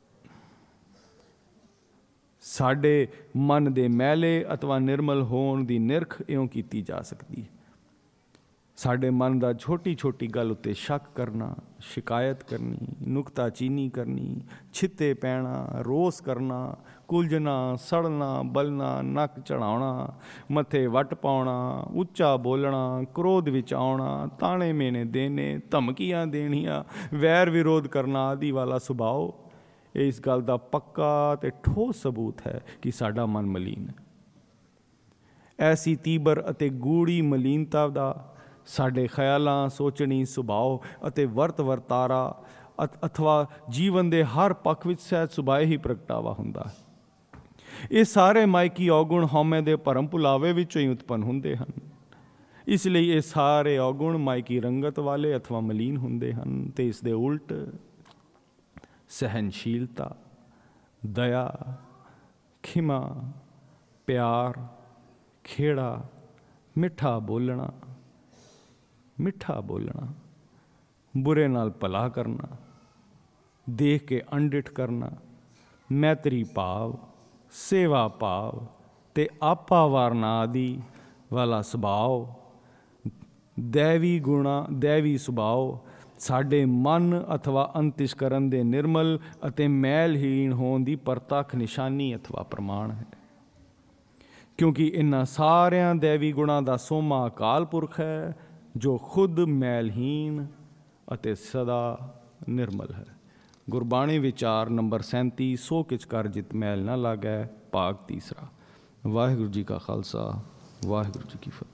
साडे मन दे मैले अथवा निर्मल होण दी निरख इउं कीती जा सकती है। साडे मन दा छोटी छोटी गल उत्ते शक करना, शिकायत करनी, नुकताचीनी करनी, छित्ते पैना, रोस करना, कुलझना, सड़ना, बलना, नक चढ़ाउणा, मथे वट पाउणा, उच्चा बोलना, क्रोध विच आउणा, ताणे मेने देने, धमकियां देणियां, वैर विरोध करना आदि वाला सुभाव, ये इस गल दा पक्का ते ठोस सबूत है कि साडा मन मलीन है। ऐसी तीबर अते गूढ़ी मलीनता दा ਸਾਡੇ ਖਿਆਲਾਂ, ਸੋਚਣੀ, ਸੁਭਾਅ ਅਤੇ ਵਰਤ ਵਰਤਾਰਾ ਅਥਵਾ ਜੀਵਨ ਦੇ ਹਰ ਪੱਖ ਵਿੱਚ ਸਹਿਜ ਸੁਭਾਅ ਹੀ ਪ੍ਰਗਟਾਵਾ ਹੁੰਦਾ ਹੈ। ਇਹ ਸਾਰੇ ਮਾਇਕੀ ਔਗੁਣ ਹਉਮੈ ਦੇ ਭਰਮ ਭੁਲਾਵੇ ਵਿੱਚੋਂ ਹੀ ਉਤਪੰਨ ਹੁੰਦੇ ਹਨ। ਇਸ ਲਈ ਇਹ ਸਾਰੇ ਔਗੁਣ ਮਾਇਕੀ ਰੰਗਤ ਵਾਲੇ ਅਥਵਾ ਮਲੀਨ ਹੁੰਦੇ ਹਨ ਅਤੇ ਇਸ ਦੇ ਉਲਟ ਸਹਿਨਸ਼ੀਲਤਾ, ਦਇਆ, ਖਿਮਾ, ਪਿਆਰ, ਖੇੜਾ, ਮਿੱਠਾ ਬੋਲਣਾ, ਮਿੱਠਾ ਬੋਲਣਾ, ਬੁਰੇ ਨਾਲ ਭਲਾ ਕਰਨਾ, ਦੇਖ ਕੇ ਅਣਡਿੱਠ ਕਰਨਾ, ਮੈਤਰੀ ਭਾਵ, ਸੇਵਾ ਭਾਵ ਤੇ ਆਪਾ ਵਾਰਨਾ ਆਦਿ ਵਾਲਾ ਸੁਭਾਅ, ਦੈਵੀ ਗੁਣਾ, ਦੈਵੀ ਸੁਭਾਅ ਸਾਡੇ ਮਨ ਅਥਵਾ ਅੰਤਿਸ਼ਕਰਨ ਦੇ ਨਿਰਮਲ ਅਤੇ ਮੈਲਹੀਣ ਹੋਣ ਦੀ ਪ੍ਰਤੱਖ ਨਿਸ਼ਾਨੀ ਅਥਵਾ ਪ੍ਰਮਾਣ ਹੈ। ਕਿਉਂਕਿ ਇਹਨਾਂ ਸਾਰਿਆਂ ਦੈਵੀ ਗੁਣਾਂ ਦਾ ਸੋਮਾ ਅਕਾਲ ਪੁਰਖ ਹੈ, ਜੋ ਖੁਦ ਮੈਲਹੀਣ ਅਤੇ ਸਦਾ ਨਿਰਮਲ ਹੈ। ਗੁਰਬਾਣੀ ਵਿਚਾਰ ਨੰਬਰ ਸੈਂਤੀ, ਸੋ ਕਿਛ ਕਰ ਜਿਤ ਮੈਲ ਨਾ ਲਾਗੈ, ਭਾਗ ਤੀਸਰਾ। ਵਾਹਿਗੁਰੂ ਜੀ ਕਾ ਖਾਲਸਾ, ਵਾਹਿਗੁਰੂ ਜੀ ਕੀ ਫਤਿਹ।